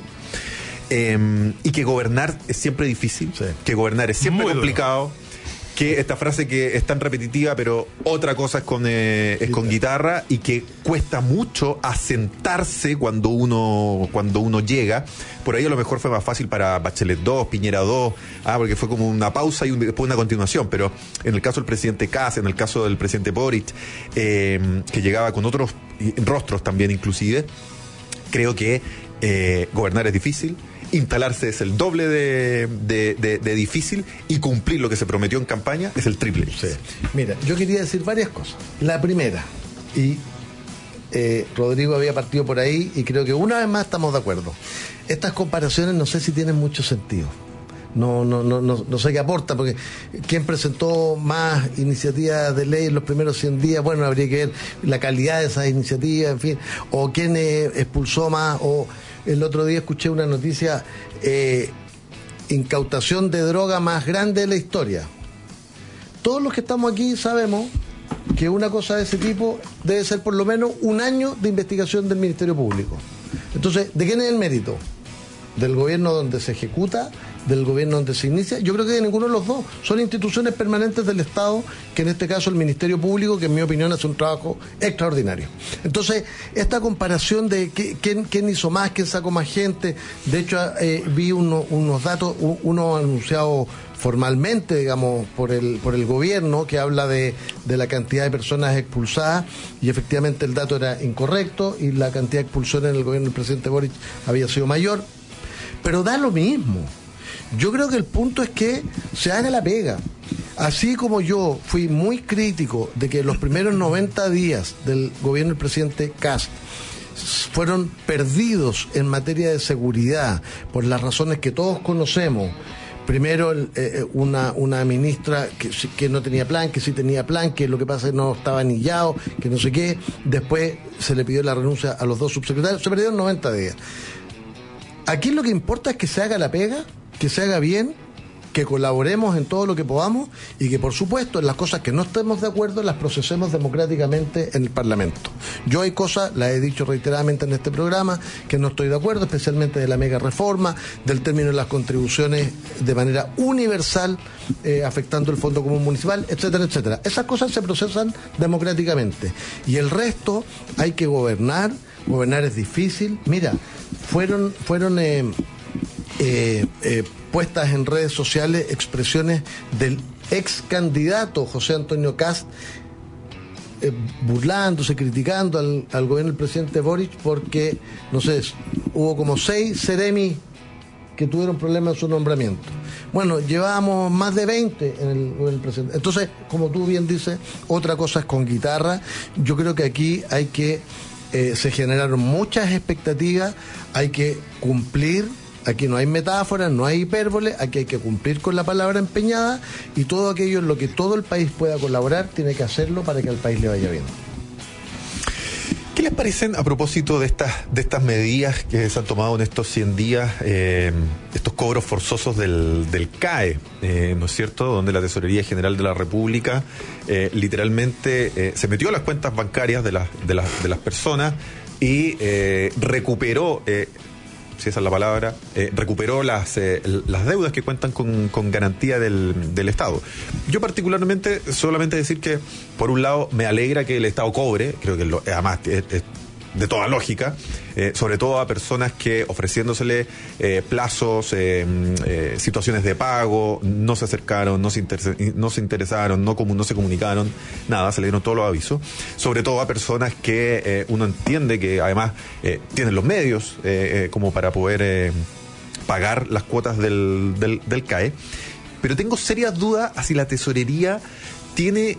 y que gobernar es siempre difícil, que gobernar es siempre muy complicado, que esta frase que es tan repetitiva, pero otra cosa es con guitarra, y que cuesta mucho asentarse cuando uno llega. Por ahí a lo mejor fue más fácil para Bachelet 2, Piñera 2, porque fue como una pausa y después una continuación. Pero en el caso del presidente Kast, en el caso del presidente Boric, que llegaba con otros rostros también inclusive, creo que gobernar es difícil, instalarse es el doble de difícil, y cumplir lo que se prometió en campaña es el triple. Sí. Mira, yo quería decir varias cosas. La primera, y Rodrigo había partido por ahí, y creo que una vez más estamos de acuerdo. Estas comparaciones no sé si tienen mucho sentido. No sé qué aporta, porque ¿quién presentó más iniciativas de ley en los primeros 100 días? Bueno, habría que ver la calidad de esas iniciativas, en fin, o quién expulsó más, o el otro día escuché una noticia, incautación de droga más grande de la historia. Todos los que estamos aquí sabemos que una cosa de ese tipo debe ser por lo menos un año de investigación del Ministerio Público. Entonces, ¿de quién es el mérito? ¿Del gobierno donde se ejecuta? ¿Del gobierno donde se inicia? Yo creo que de ninguno de los dos. Son instituciones permanentes del Estado, que en este caso el Ministerio Público, que en mi opinión hace un trabajo extraordinario. Entonces, esta comparación de quién hizo más, quién sacó más gente, de hecho vi unos datos, uno anunciado formalmente, digamos, por el gobierno, que habla de la cantidad de personas expulsadas, y efectivamente el dato era incorrecto, y la cantidad de expulsiones en el gobierno del presidente Boric había sido mayor, pero da lo mismo. Yo creo que el punto es que se haga la pega. Así como yo fui muy crítico de que los primeros 90 días del gobierno del presidente Kast fueron perdidos en materia de seguridad por las razones que todos conocemos. Primero, una ministra que no tenía plan, que sí tenía plan, que lo que pasa es que no estaba anillado, que no sé qué. Después se le pidió la renuncia a los dos subsecretarios. Se perdieron 90 días. Aquí lo que importa es que se haga la pega, que se haga bien, que colaboremos en todo lo que podamos, y que por supuesto en las cosas que no estemos de acuerdo las procesemos democráticamente en el Parlamento. Yo hay cosas, las he dicho reiteradamente en este programa, que no estoy de acuerdo, especialmente de la mega reforma, del término de las contribuciones de manera universal, afectando el Fondo Común Municipal, etcétera, etcétera. Esas cosas se procesan democráticamente, y el resto hay que gobernar es difícil. Mira, fueron puestas en redes sociales expresiones del ex candidato José Antonio Kast, burlándose, criticando al gobierno del presidente Boric porque, no sé, hubo como 6 seremis que tuvieron problemas en su nombramiento. Bueno, llevábamos más de 20 en el presidente. Entonces, como tú bien dices, otra cosa es con guitarra. Yo creo que aquí hay que, se generaron muchas expectativas, hay que cumplir. Aquí no hay metáforas, no hay hipérbole, aquí hay que cumplir con la palabra empeñada y todo aquello en lo que todo el país pueda colaborar tiene que hacerlo para que al país le vaya bien. ¿Qué les parecen a propósito de estas medidas que se han tomado en estos 100 días, estos cobros forzosos del CAE, ¿no es cierto?, donde la Tesorería General de la República literalmente se metió a las cuentas bancarias de las personas y recuperó... si esa es la palabra, recuperó las deudas que cuentan con garantía del Estado. Yo particularmente, solamente decir que, por un lado, me alegra que el Estado cobre, creo que además es de toda lógica, sobre todo a personas que ofreciéndosele plazos, situaciones de pago, no se acercaron, no se interesaron, no se comunicaron, nada, se le dieron todos los avisos, sobre todo a personas que uno entiende que además tienen los medios como para poder pagar las cuotas del CAE, pero tengo serias dudas a si la tesorería tiene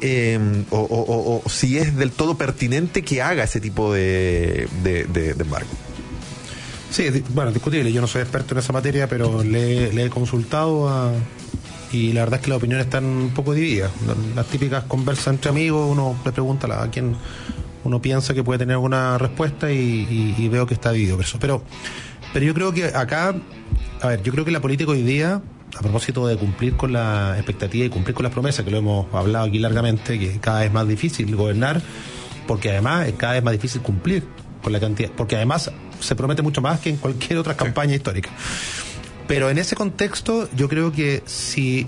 o si es del todo pertinente que haga ese tipo de embargo. Sí, bueno, discutible. Yo no soy experto en esa materia, pero le he consultado y la verdad es que las opiniones están un poco divididas. Las típicas conversas entre amigos, uno le pregunta a quien uno piensa que puede tener alguna respuesta y veo que está dividido por eso. Pero yo creo que acá, a ver, yo creo que la política hoy día, a propósito de cumplir con la expectativa y cumplir con las promesas, que lo hemos hablado aquí largamente, que cada vez es más difícil gobernar, porque además es cada vez más difícil cumplir con la cantidad, porque además se promete mucho más que en cualquier otra campaña histórica. Pero en ese contexto, yo creo que si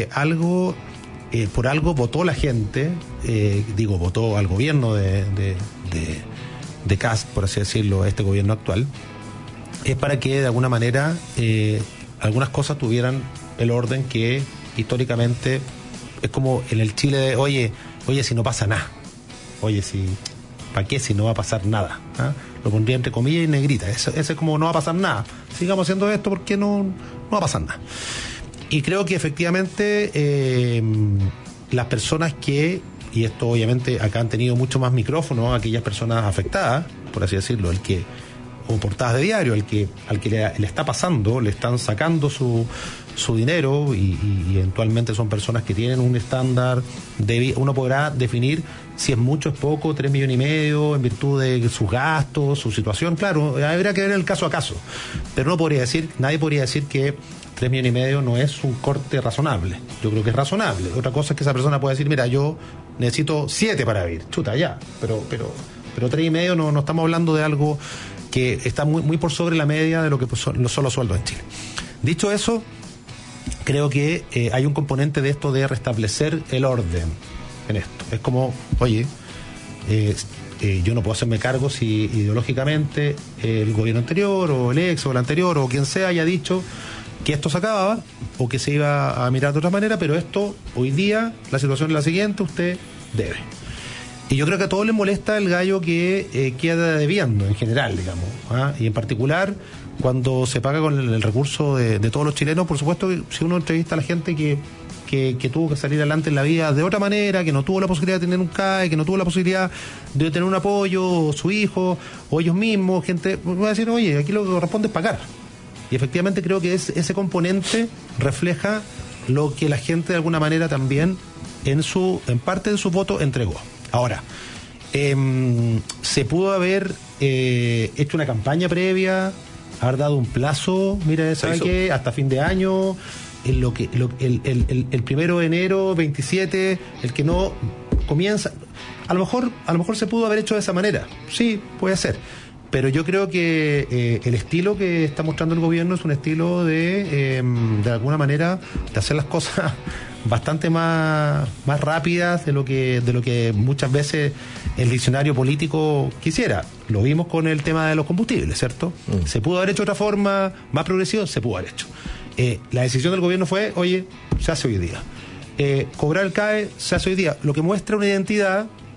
por algo votó la gente, votó al gobierno de Kast, por así decirlo, este gobierno actual, es para que de alguna manera algunas cosas tuvieran el orden que históricamente es como en el Chile de oye si no pasa nada, ¿para qué si no va a pasar nada? ¿Ah? Lo pondría entre comillas y negrita, ese es como no va a pasar nada, sigamos haciendo esto porque no va a pasar nada. Y creo que efectivamente las personas que, y esto obviamente acá han tenido mucho más micrófono, aquellas personas afectadas, por así decirlo, o portadas de diario, al que le está pasando, le están sacando su dinero y eventualmente son personas que tienen un estándar uno podrá definir si es mucho, es poco, 3,5 millones en virtud de sus gastos, su situación, claro, habría que ver el caso a caso, pero nadie podría decir que 3,5 millones no es un corte razonable. Yo creo que es razonable. Otra cosa es que esa persona puede decir, mira, yo necesito 7 para vivir, chuta, ya, pero 3,5 no estamos hablando de algo que está muy, muy por sobre la media de lo que son los sueldos en Chile. Dicho eso, creo que hay un componente de esto de restablecer el orden en esto. Es como, yo no puedo hacerme cargo si ideológicamente el gobierno anterior o el ex o el anterior o quien sea haya dicho que esto se acababa o que se iba a mirar de otra manera, pero esto, hoy día, la situación es la siguiente, usted debe. Y yo creo que a todos les molesta el gallo que queda debiendo en general, digamos, y en particular cuando se paga con el recurso de todos los chilenos. Por supuesto que si uno entrevista a la gente que tuvo que salir adelante en la vida de otra manera, que no tuvo la posibilidad de tener un CAE, que no tuvo la posibilidad de tener un apoyo, o su hijo, o ellos mismos, gente va a decir, oye, aquí lo que corresponde es pagar. Y efectivamente creo que ese componente refleja lo que la gente de alguna manera también en parte de su voto entregó. Ahora, se pudo haber hecho una campaña previa, haber dado un plazo, mira, ¿sabe qué? Hasta fin de año, el 1 de enero, 27, el que no comienza. A lo mejor se pudo haber hecho de esa manera, sí, puede ser. Pero yo creo que el estilo que está mostrando el gobierno es un estilo de alguna manera, de hacer las cosas bastante más rápidas de lo que muchas veces el diccionario político quisiera. Lo vimos con el tema de los combustibles, ¿cierto? ¿Se pudo haber hecho de otra forma, más progresiva? Se pudo haber hecho. La decisión del gobierno fue, se hace hoy día. Cobrar el CAE se hace hoy día. Lo que muestra una identidad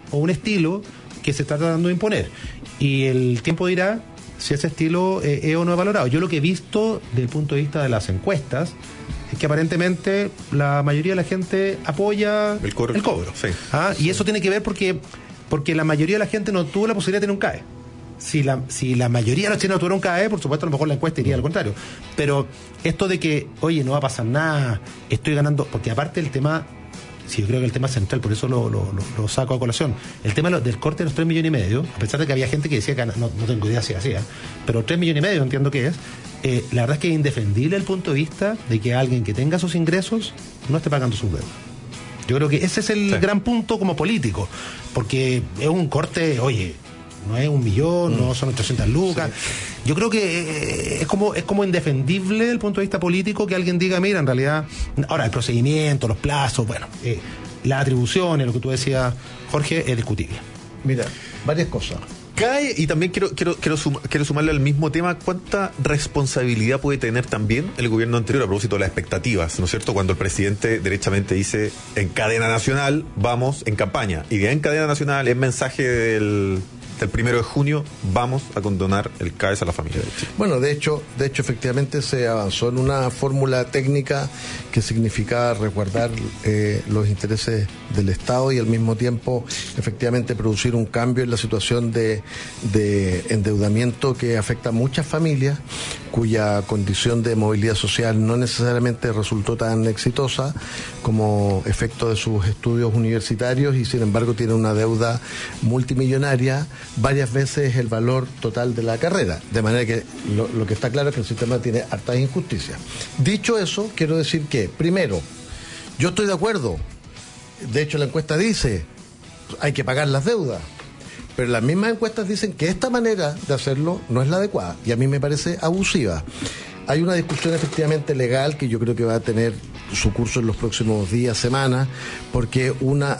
o un estilo que se está tratando de imponer. Y el tiempo dirá si ese estilo es o no es valorado. Yo lo que he visto desde el punto de vista de las encuestas es que aparentemente la mayoría de la gente apoya el cobro. Sí. Y eso tiene que ver porque la mayoría de la gente no tuvo la posibilidad de tener un CAE. Si la mayoría de los chilenos tuvieron un CAE, por supuesto a lo mejor la encuesta iría al contrario. Pero esto de que, oye, no va a pasar nada, estoy ganando, porque aparte el tema, sí, yo creo que el tema central, por eso lo saco a colación, el tema del corte de los 3,5 millones, a pesar de que había gente que decía que no tengo idea si hacía, pero 3,5 millones entiendo que es, la verdad es que es indefendible el punto de vista de que alguien que tenga sus ingresos no esté pagando sus deudas. Yo creo que ese es el gran punto como político, porque es un corte, oye, no es 1 millón, no son 800 lucas. Sí. Yo creo que es como indefendible desde el punto de vista político que alguien diga, mira, en realidad, ahora el procedimiento, los plazos, bueno, las atribuciones, lo que tú decías, Jorge, es discutible. Mira, varias cosas. Cae, y también quiero sumarle al mismo tema, ¿cuánta responsabilidad puede tener también el gobierno anterior a propósito de las expectativas, ¿no es cierto? Cuando el presidente derechamente dice, en cadena nacional, vamos en campaña, y en cadena nacional es mensaje del 1 de junio, vamos a condonar el CAES a la familia de Chile. Bueno, de hecho, efectivamente se avanzó en una fórmula técnica que significaba resguardar los intereses del Estado y al mismo tiempo, efectivamente, producir un cambio en la situación de endeudamiento que afecta a muchas familias cuya condición de movilidad social no necesariamente resultó tan exitosa como efecto de sus estudios universitarios y sin embargo tiene una deuda multimillonaria, varias veces el valor total de la carrera, de manera que lo que está claro es que el sistema tiene hartas injusticias. Dicho eso, quiero decir que, primero, yo estoy de acuerdo, de hecho la encuesta dice, hay que pagar las deudas, pero las mismas encuestas dicen que esta manera de hacerlo no es la adecuada y a mí me parece abusiva. Hay una discusión efectivamente legal que yo creo que va a tener su curso en los próximos días, semanas, porque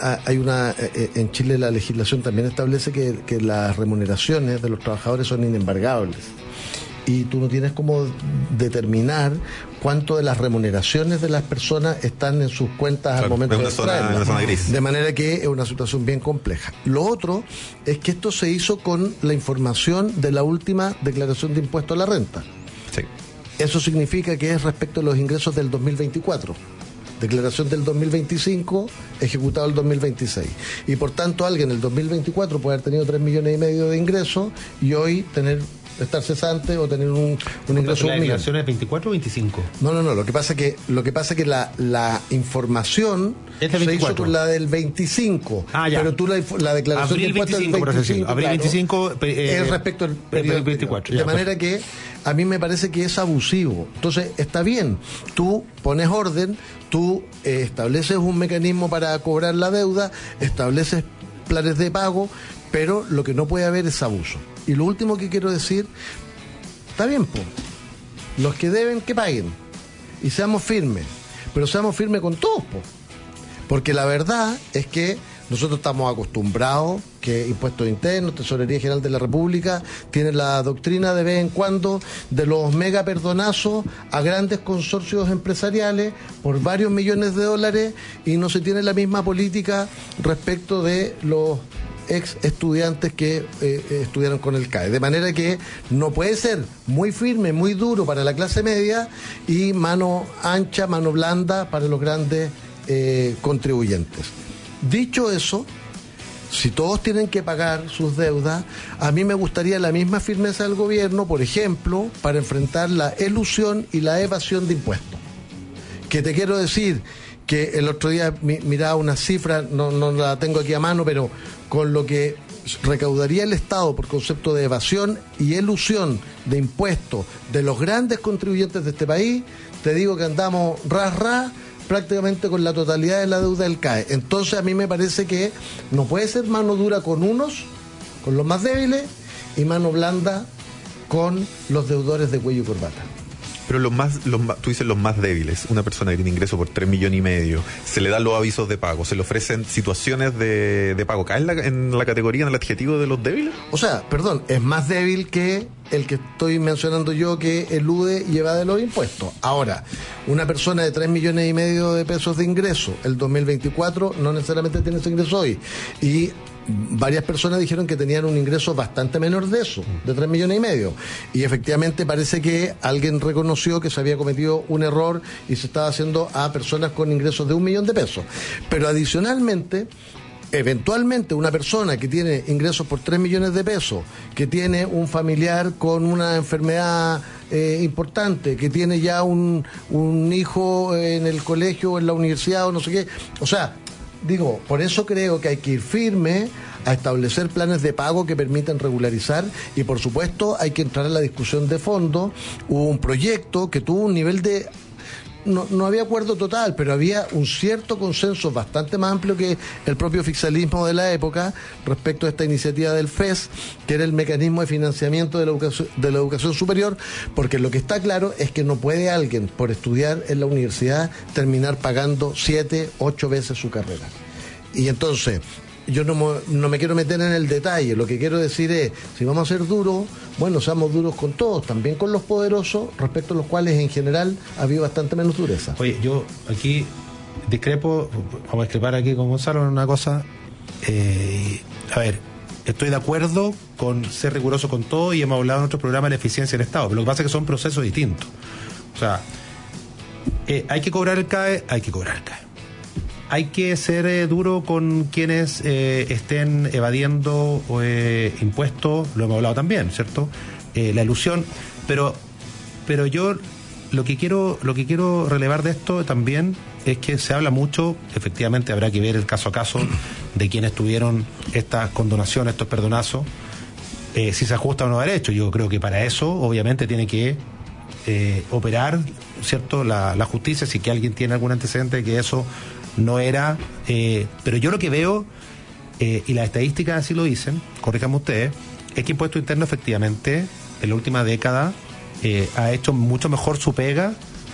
en Chile la legislación también establece que las remuneraciones de los trabajadores son inembargables. Y tú no tienes cómo determinar cuánto de las remuneraciones de las personas están en sus cuentas al momento de extraerlas. De manera que es una situación bien compleja. Lo otro es que esto se hizo con la información de la última declaración de impuesto a la renta. Sí. Eso significa que es respecto a los ingresos del 2024. Declaración del 2025, ejecutado el 2026. Y por tanto alguien en el 2024 puede haber tenido 3,5 millones de ingresos y hoy estar cesante o tener un ingreso de 1 millón. ¿La declaración es 24 o 25? No, lo que pasa es que la información se hizo con la del 25. Ya. Pero tú la declaración Abril de impuestos del 25, Abril 25 es respecto al periodo 24. De manera que a mí me parece que es abusivo. Entonces, está bien, tú pones orden, tú estableces un mecanismo para cobrar la deuda, estableces planes de pago, pero lo que no puede haber es abuso. Y lo último que quiero decir, está bien, los que deben, que paguen. Y seamos firmes, pero seamos firmes con todos, porque la verdad es que nosotros estamos acostumbrados que Impuestos Internos, Tesorería General de la República, tiene la doctrina de vez en cuando de los mega perdonazos a grandes consorcios empresariales por varios millones de dólares y no se tiene la misma política respecto de los ex estudiantes que estudiaron con el CAE. De manera que no puede ser muy firme, muy duro para la clase media y mano ancha, mano blanda para los grandes contribuyentes. Dicho eso, si todos tienen que pagar sus deudas, a mí me gustaría la misma firmeza del gobierno, por ejemplo, para enfrentar la elusión y la evasión de impuestos. Que te quiero decir que el otro día miraba una cifra, no la tengo aquí a mano, pero con lo que recaudaría el Estado por concepto de evasión y elusión de impuestos de los grandes contribuyentes de este país, te digo que andamos prácticamente con la totalidad de la deuda del CAE. Entonces a mí me parece que no puede ser mano dura con unos, con los más débiles, y mano blanda con los deudores de cuello y corbata. Pero tú dices los más débiles, una persona que tiene ingreso por 3,5 millones, se le dan los avisos de pago, se le ofrecen situaciones de pago. ¿Cae en la categoría, en el adjetivo de los débiles? O sea, perdón, es más débil que el que estoy mencionando yo, que elude y evade los impuestos. Ahora, una persona de 3,5 millones de pesos de ingreso, el 2024 no necesariamente tiene ese ingreso hoy. Y varias personas dijeron que tenían un ingreso bastante menor de eso, de 3,5 millones. Y efectivamente parece que alguien reconoció que se había cometido un error y se estaba haciendo a personas con ingresos de 1 millón de pesos. Pero adicionalmente, eventualmente una persona que tiene ingresos por 3 millones de pesos, que tiene un familiar con una enfermedad importante, que tiene ya un hijo en el colegio o en la universidad o no sé qué, o sea, digo, por eso creo que hay que ir firme a establecer planes de pago que permitan regularizar, y por supuesto hay que entrar en la discusión de fondo. Hubo un proyecto que tuvo un nivel de... No había acuerdo total, pero había un cierto consenso bastante más amplio que el propio oficialismo de la época respecto a esta iniciativa del FES, que era el mecanismo de financiamiento de la educación superior, porque lo que está claro es que no puede alguien, por estudiar en la universidad, terminar pagando 7, 8 veces su carrera. Y entonces, yo no me quiero meter en el detalle, lo que quiero decir es, si vamos a ser duros, bueno, seamos duros con todos, también con los poderosos, respecto a los cuales en general ha habido bastante menos dureza. Oye, yo aquí discrepo, vamos a discrepar aquí con Gonzalo en una cosa. A ver, estoy de acuerdo con ser riguroso con todo, y hemos hablado en otro programa de la eficiencia del Estado, pero lo que pasa es que son procesos distintos. O sea, hay que cobrar el CAE, hay que cobrar el CAE. Hay que ser duro con quienes estén evadiendo impuestos, lo hemos hablado también, ¿cierto? La elusión, pero yo lo que quiero relevar de esto también es que se habla mucho, efectivamente habrá que ver el caso a caso de quienes tuvieron estas condonaciones, estos perdonazos, si se ajusta o no a derecho. Yo creo que para eso obviamente tiene que operar, ¿cierto?, la justicia, si que alguien tiene algún antecedente de que eso no era, pero yo lo que veo, y las estadísticas así lo dicen, corríjanme ustedes, es que Impuesto Interno efectivamente en la última década ha hecho mucho mejor su pega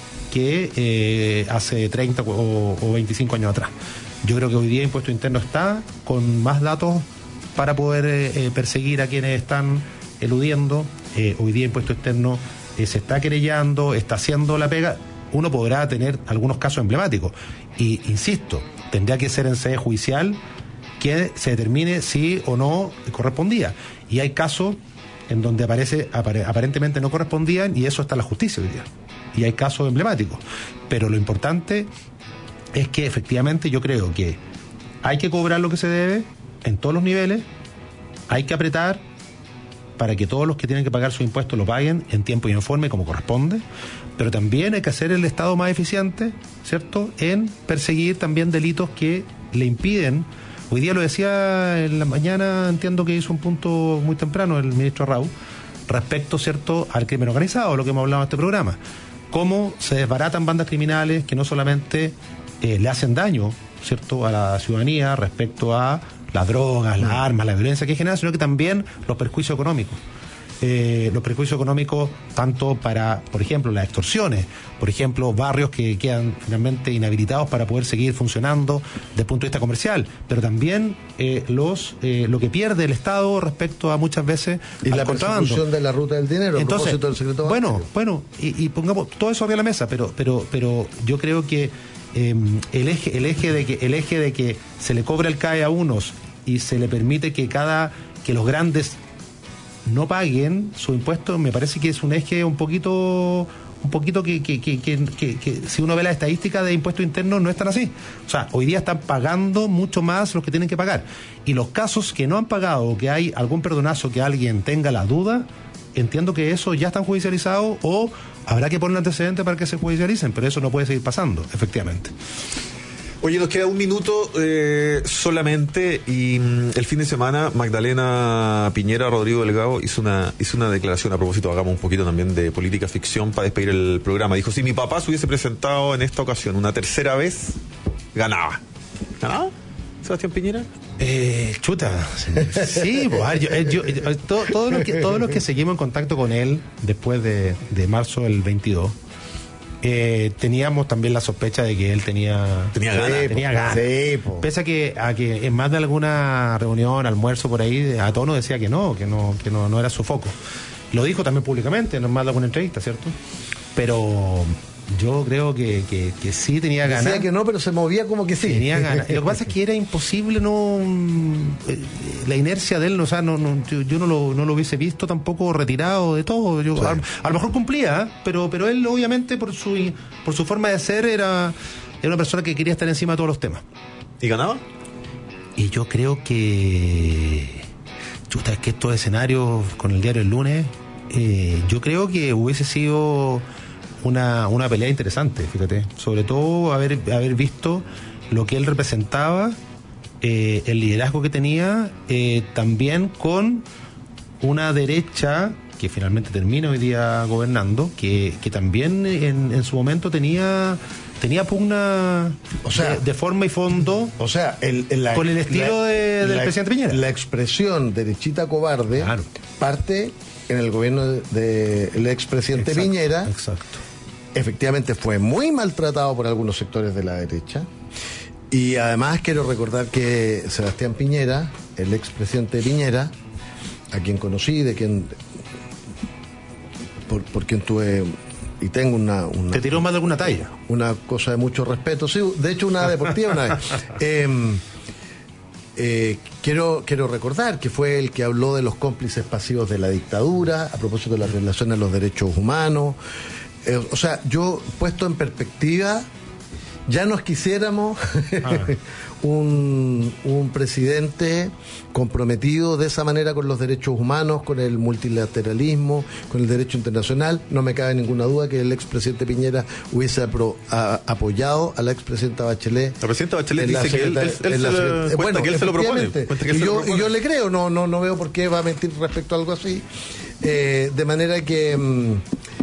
que hace 30 o 25 años atrás. Yo creo que hoy día Impuesto Interno está con más datos para poder perseguir a quienes están eludiendo. Hoy día Impuesto Interno se está querellando, está haciendo la pega. Uno podrá tener algunos casos emblemáticos, y insisto, tendría que ser en sede judicial que se determine si o no correspondía, y hay casos en donde aparentemente no correspondían, y eso está en la justicia hoy día, y hay casos emblemáticos. Pero lo importante es que efectivamente yo creo que hay que cobrar lo que se debe en todos los niveles, hay que apretar para que todos los que tienen que pagar sus impuestos lo paguen en tiempo y en forma y como corresponde, pero también hay que hacer el Estado más eficiente, ¿cierto?, en perseguir también delitos que le impiden. Hoy día lo decía en la mañana, entiendo que hizo un punto muy temprano el ministro Raúl, respecto, ¿cierto?, al crimen organizado, lo que hemos hablado en este programa, cómo se desbaratan bandas criminales que no solamente le hacen daño, ¿cierto?, a la ciudadanía respecto a las drogas, las armas, la violencia que generan, sino que también los perjuicios económicos. Los perjuicios económicos tanto para, por ejemplo, las extorsiones, por ejemplo, barrios que quedan finalmente inhabilitados para poder seguir funcionando desde el punto de vista comercial, pero también lo que pierde el Estado respecto a muchas veces y la persecución de la ruta del dinero. Entonces, a propósito del secreto bancario. Bueno, y pongamos todo eso arriba de la mesa, pero yo creo que el eje de que se le cobra el CAE a unos y se le permite que los grandes no paguen su impuesto, me parece que es un eje un poquito que si uno ve las estadísticas de impuestos internos no están así. O sea, hoy día están pagando mucho más los que tienen que pagar, y los casos que no han pagado o que hay algún perdonazo que alguien tenga la duda, entiendo que eso ya están judicializados, o habrá que poner antecedentes para que se judicialicen, pero eso no puede seguir pasando, efectivamente. Oye, nos queda un minuto solamente, y el fin de semana Magdalena Piñera, Rodrigo Delgado hizo una declaración a propósito, hagamos un poquito también de política ficción para despedir el programa. Dijo, si mi papá se hubiese presentado en esta ocasión una tercera vez, ganaba. ¿Ganaba, Sebastián Piñera? Chuta, sí, todos los que seguimos en contacto con él después de marzo del 22, teníamos también la sospecha de que él tenía ganas. Sí, pese a que en más de alguna reunión, almuerzo por ahí, a tono decía que no era su foco. Lo dijo también públicamente, en más de alguna entrevista, ¿cierto? Pero Yo creo que sí tenía ganas. Decía que no, pero se movía como que sí. Tenía ganas. Lo que pasa es que era imposible, la inercia de él, o sea, yo no lo hubiese visto tampoco retirado de todo. Yo, sí. A lo mejor cumplía, pero él obviamente por su forma de ser era una persona que quería estar encima de todos los temas. ¿Y ganaba? Y yo creo que es que estos escenarios con el diario El Lunes, yo creo que hubiese sido una pelea interesante, fíjate, sobre todo haber visto lo que él representaba, el liderazgo que tenía, también con una derecha que finalmente termina hoy día gobernando, que también en su momento tenía pugna, o sea, de forma y fondo, o sea, con el estilo del presidente Piñera. La expresión derechita cobarde, claro, parte en el gobierno del expresidente Piñera. Exacto. Efectivamente fue muy maltratado por algunos sectores de la derecha. Y además quiero recordar que Sebastián Piñera, el expresidente Piñera, a quien conocí, por quien tuve y tengo una ¿Te tiró más de alguna talla? Una cosa de mucho respeto, sí, de hecho una deportiva una vez. Quiero recordar que fue el que habló de los cómplices pasivos de la dictadura, a propósito de la violación a los derechos humanos. O sea, yo puesto en perspectiva, ya nos quisiéramos un presidente comprometido de esa manera con los derechos humanos, con el multilateralismo, con el derecho internacional. No me cabe ninguna duda que el expresidente Piñera hubiese apoyado a la expresidenta Bachelet. La presidenta Bachelet dice que él se lo propone. Y yo le creo, no veo por qué va a mentir respecto a algo así. De manera que...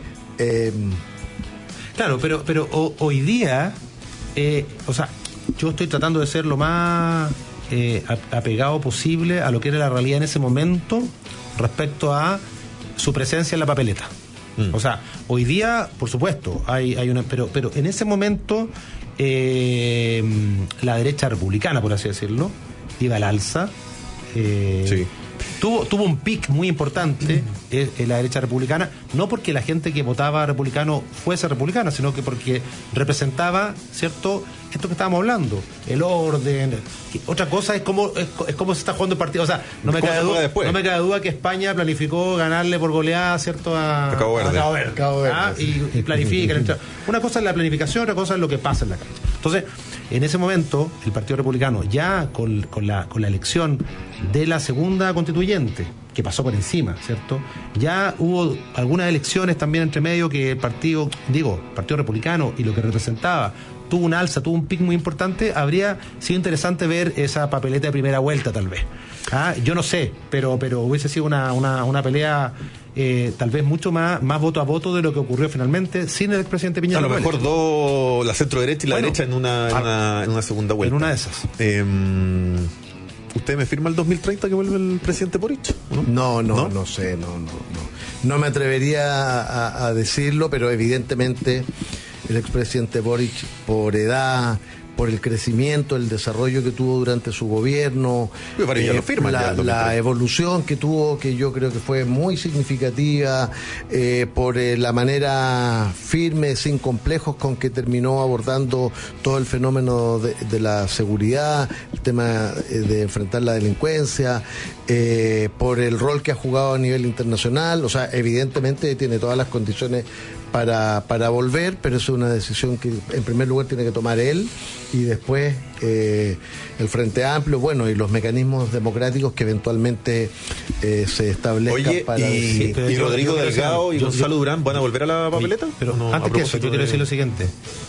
claro, pero hoy día, o sea, yo estoy tratando de ser lo más apegado posible a lo que era la realidad en ese momento respecto a su presencia en la papeleta. O sea, hoy día, por supuesto, hay una, pero en ese momento la derecha republicana, por así decirlo, iba al alza. Sí. Tuvo un pic muy importante en la derecha republicana, no porque la gente que votaba republicano fuese republicana, sino que porque representaba, ¿cierto?, esto que estábamos hablando, el orden. Otra cosa es cómo se está jugando el partido. O sea, no me cabe duda que España planificó ganarle por goleada, ¿cierto?, a Cabo Verde. Y planifica. Una cosa es la planificación, otra cosa es lo que pasa en la cancha. Entonces, en ese momento, el Partido Republicano, ya con la elección de la segunda constituyente, que pasó por encima, ¿cierto? Ya hubo algunas elecciones también entre medio que el Partido Republicano y lo que representaba tuvo un alza, tuvo un pic muy importante. Habría sido interesante ver esa papeleta de primera vuelta, tal vez. Yo no sé, pero hubiese sido una pelea tal vez mucho más voto a voto de lo que ocurrió finalmente sin el expresidente Piñera. A lo mejor la centro derecha y la derecha en una segunda vuelta. En una de esas. ¿Usted me firma el 2030 que vuelve el presidente Boric? No sé, no me atrevería a decirlo, pero evidentemente el expresidente Boric, por edad, por el crecimiento, el desarrollo que tuvo durante su gobierno, la evolución que tuvo, que yo creo que fue muy significativa, por la manera firme, sin complejos, con que terminó abordando todo el fenómeno de la seguridad, el tema de enfrentar la delincuencia, por el rol que ha jugado a nivel internacional. O sea, evidentemente tiene todas las condiciones para volver, pero es una decisión que en primer lugar tiene que tomar él, y después el Frente Amplio, bueno, y los mecanismos democráticos que eventualmente se establezcan. Oye, ¿y Rodrigo Delgado y Gonzalo Durán van a volver a la papeleta? Pero antes que eso, yo quiero decir lo siguiente.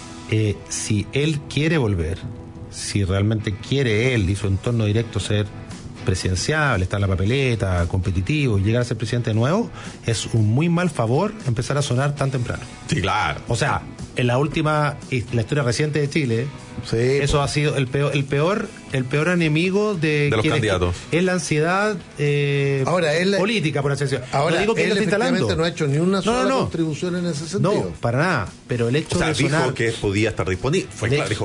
Si él quiere volver, si realmente quiere él y su entorno directo ser presidenciable, estar en la papeleta, competitivo y llegar a ser presidente de nuevo, es un muy mal favor empezar a sonar tan temprano. Sí, claro. O sea, en la historia reciente de Chile, sí, eso ha sido el peor enemigo de los candidatos. Es la ansiedad política, por así decirlo. Ahora, no digo que él efectivamente no ha hecho ni una sola contribución en ese sentido. No, para nada. Pero el hecho de sonar... dijo que podía estar disponible. Fue claro, dijo,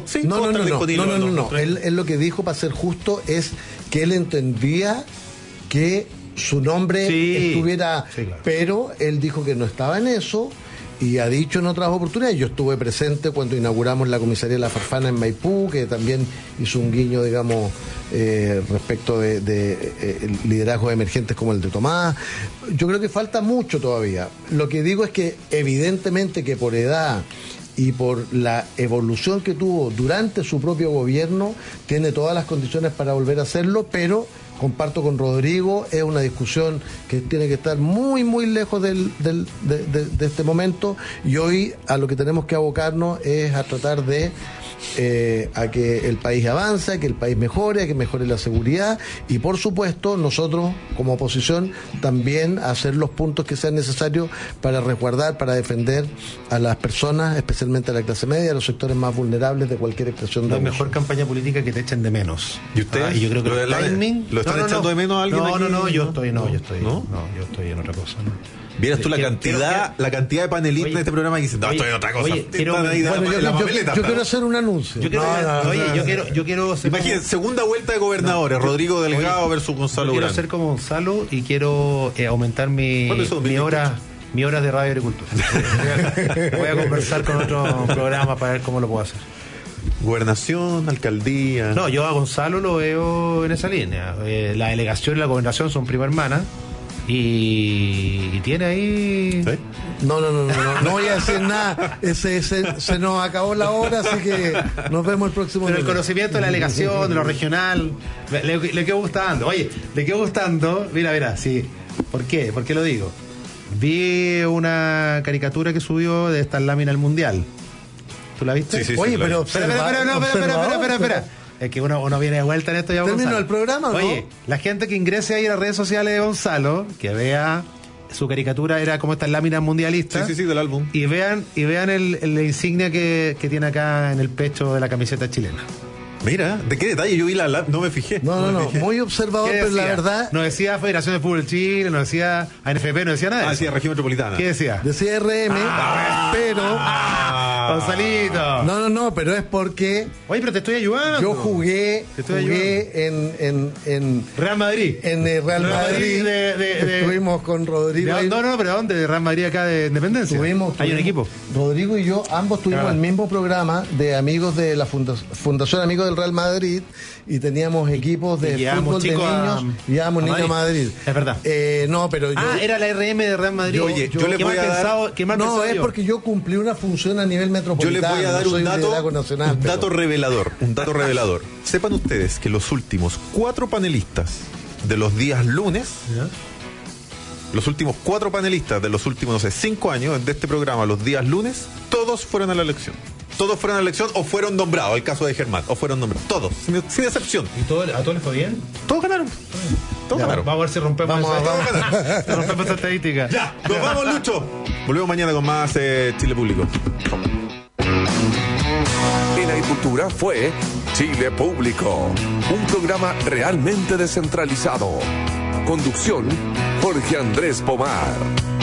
No. Él lo que dijo, para ser justo, es que él entendía que su nombre estuviera... Sí, claro. Pero él dijo que no estaba en eso, y ha dicho en otras oportunidades. Yo estuve presente cuando inauguramos la comisaría de La Farfana en Maipú, que también hizo un guiño, digamos, respecto de liderazgos emergentes como el de Tomás. Yo creo que falta mucho todavía. Lo que digo es que evidentemente que por edad y por la evolución que tuvo durante su propio gobierno, tiene todas las condiciones para volver a hacerlo, pero comparto con Rodrigo, es una discusión que tiene que estar muy, muy lejos de este momento, y hoy a lo que tenemos que abocarnos es a tratar de a que el país avance, a que el país mejore, a que mejore la seguridad, y por supuesto nosotros como oposición también hacer los puntos que sean necesarios para resguardar, para defender a las personas, especialmente a la clase media, a los sectores más vulnerables de cualquier expresión de la abuso. mejor campaña política que te echen de menos. ¿Y usted? Y yo creo que el timing... ¿Lo están echando de menos a alguien aquí? Yo estoy en otra cosa. ¿no? Vieras tú la cantidad de panelistas de este programa que dicen, no, estoy en otra cosa. Yo quiero hacer un anuncio. Yo quiero imagínense, segunda vuelta de gobernadores, Rodrigo Delgado versus Gonzalo Quiero Grande. ser como Gonzalo y quiero aumentar mi hora de radio agricultura. Voy a conversar con otro programa para ver cómo lo puedo hacer. Gobernación, alcaldía. No, yo a Gonzalo lo veo en esa línea. La delegación y la gobernación son prima hermana. Y tiene ahí... ¿Sí? No voy a decir nada. Se nos acabó la hora, así que nos vemos el próximo Pero lunes. el conocimiento de la delegación, de lo regional, le quedó gustando. Oye, le quedó gustando. Mira, sí. ¿Por qué? ¿Por qué lo digo? Vi una caricatura que subió de esta lámina del Mundial. ¿Tú la viste? Sí. Oye, pero espera. Es que uno viene de vuelta en esto ya. ¿Terminó el programa, no? Oye, la gente que ingrese ahí a las redes sociales de Gonzalo, que vea su caricatura, era como estas láminas mundialistas. Sí, del álbum. Y vean la insignia que tiene acá en el pecho de la camiseta chilena. Mira, ¿de qué detalle? Yo vi no me fijé. No, muy observador, pero la verdad... No decía Federación de Fútbol Chile, no decía ANFP, no decía nada. Decía Región Metropolitana. ¿Qué decía? Decía RM, pero... Gonzalito. No, pero es porque... Oye, pero te estoy ayudando. Yo jugué en Real Madrid. En el Real Madrid. Estuvimos con Rodrigo. Pero ¿dónde? ¿De Real Madrid acá de Independencia? Hay un equipo. Rodrigo y yo, ambos tuvimos el mismo programa de amigos de la Fundación Amigos del Real Madrid, y teníamos equipos de fútbol de niños, y llevábamos niños a Madrid. Es verdad. Pero yo... era la RM de Real Madrid. Yo le voy a dar... No, es porque yo cumplí una función a nivel metropolitano. Yo les voy a dar un dato revelador. Sepan ustedes que los últimos 4 panelistas de los días lunes, los últimos 4 panelistas de los últimos, 5 años de este programa, los días lunes, todos fueron a la elección. Todos fueron a la elección o fueron nombrados, el caso de Germán, o fueron nombrados. Todos, sin excepción. ¿Y a todos les fue bien? Todos ganaron. Ganaron. Vamos a ver si rompemos rompemos esta estadística. Ya, nos vamos, Lucho. Volvemos mañana con más Chile Público. En Agricultura fue Chile Público, un programa realmente descentralizado. Conducción, Jorge Andrés Pomar.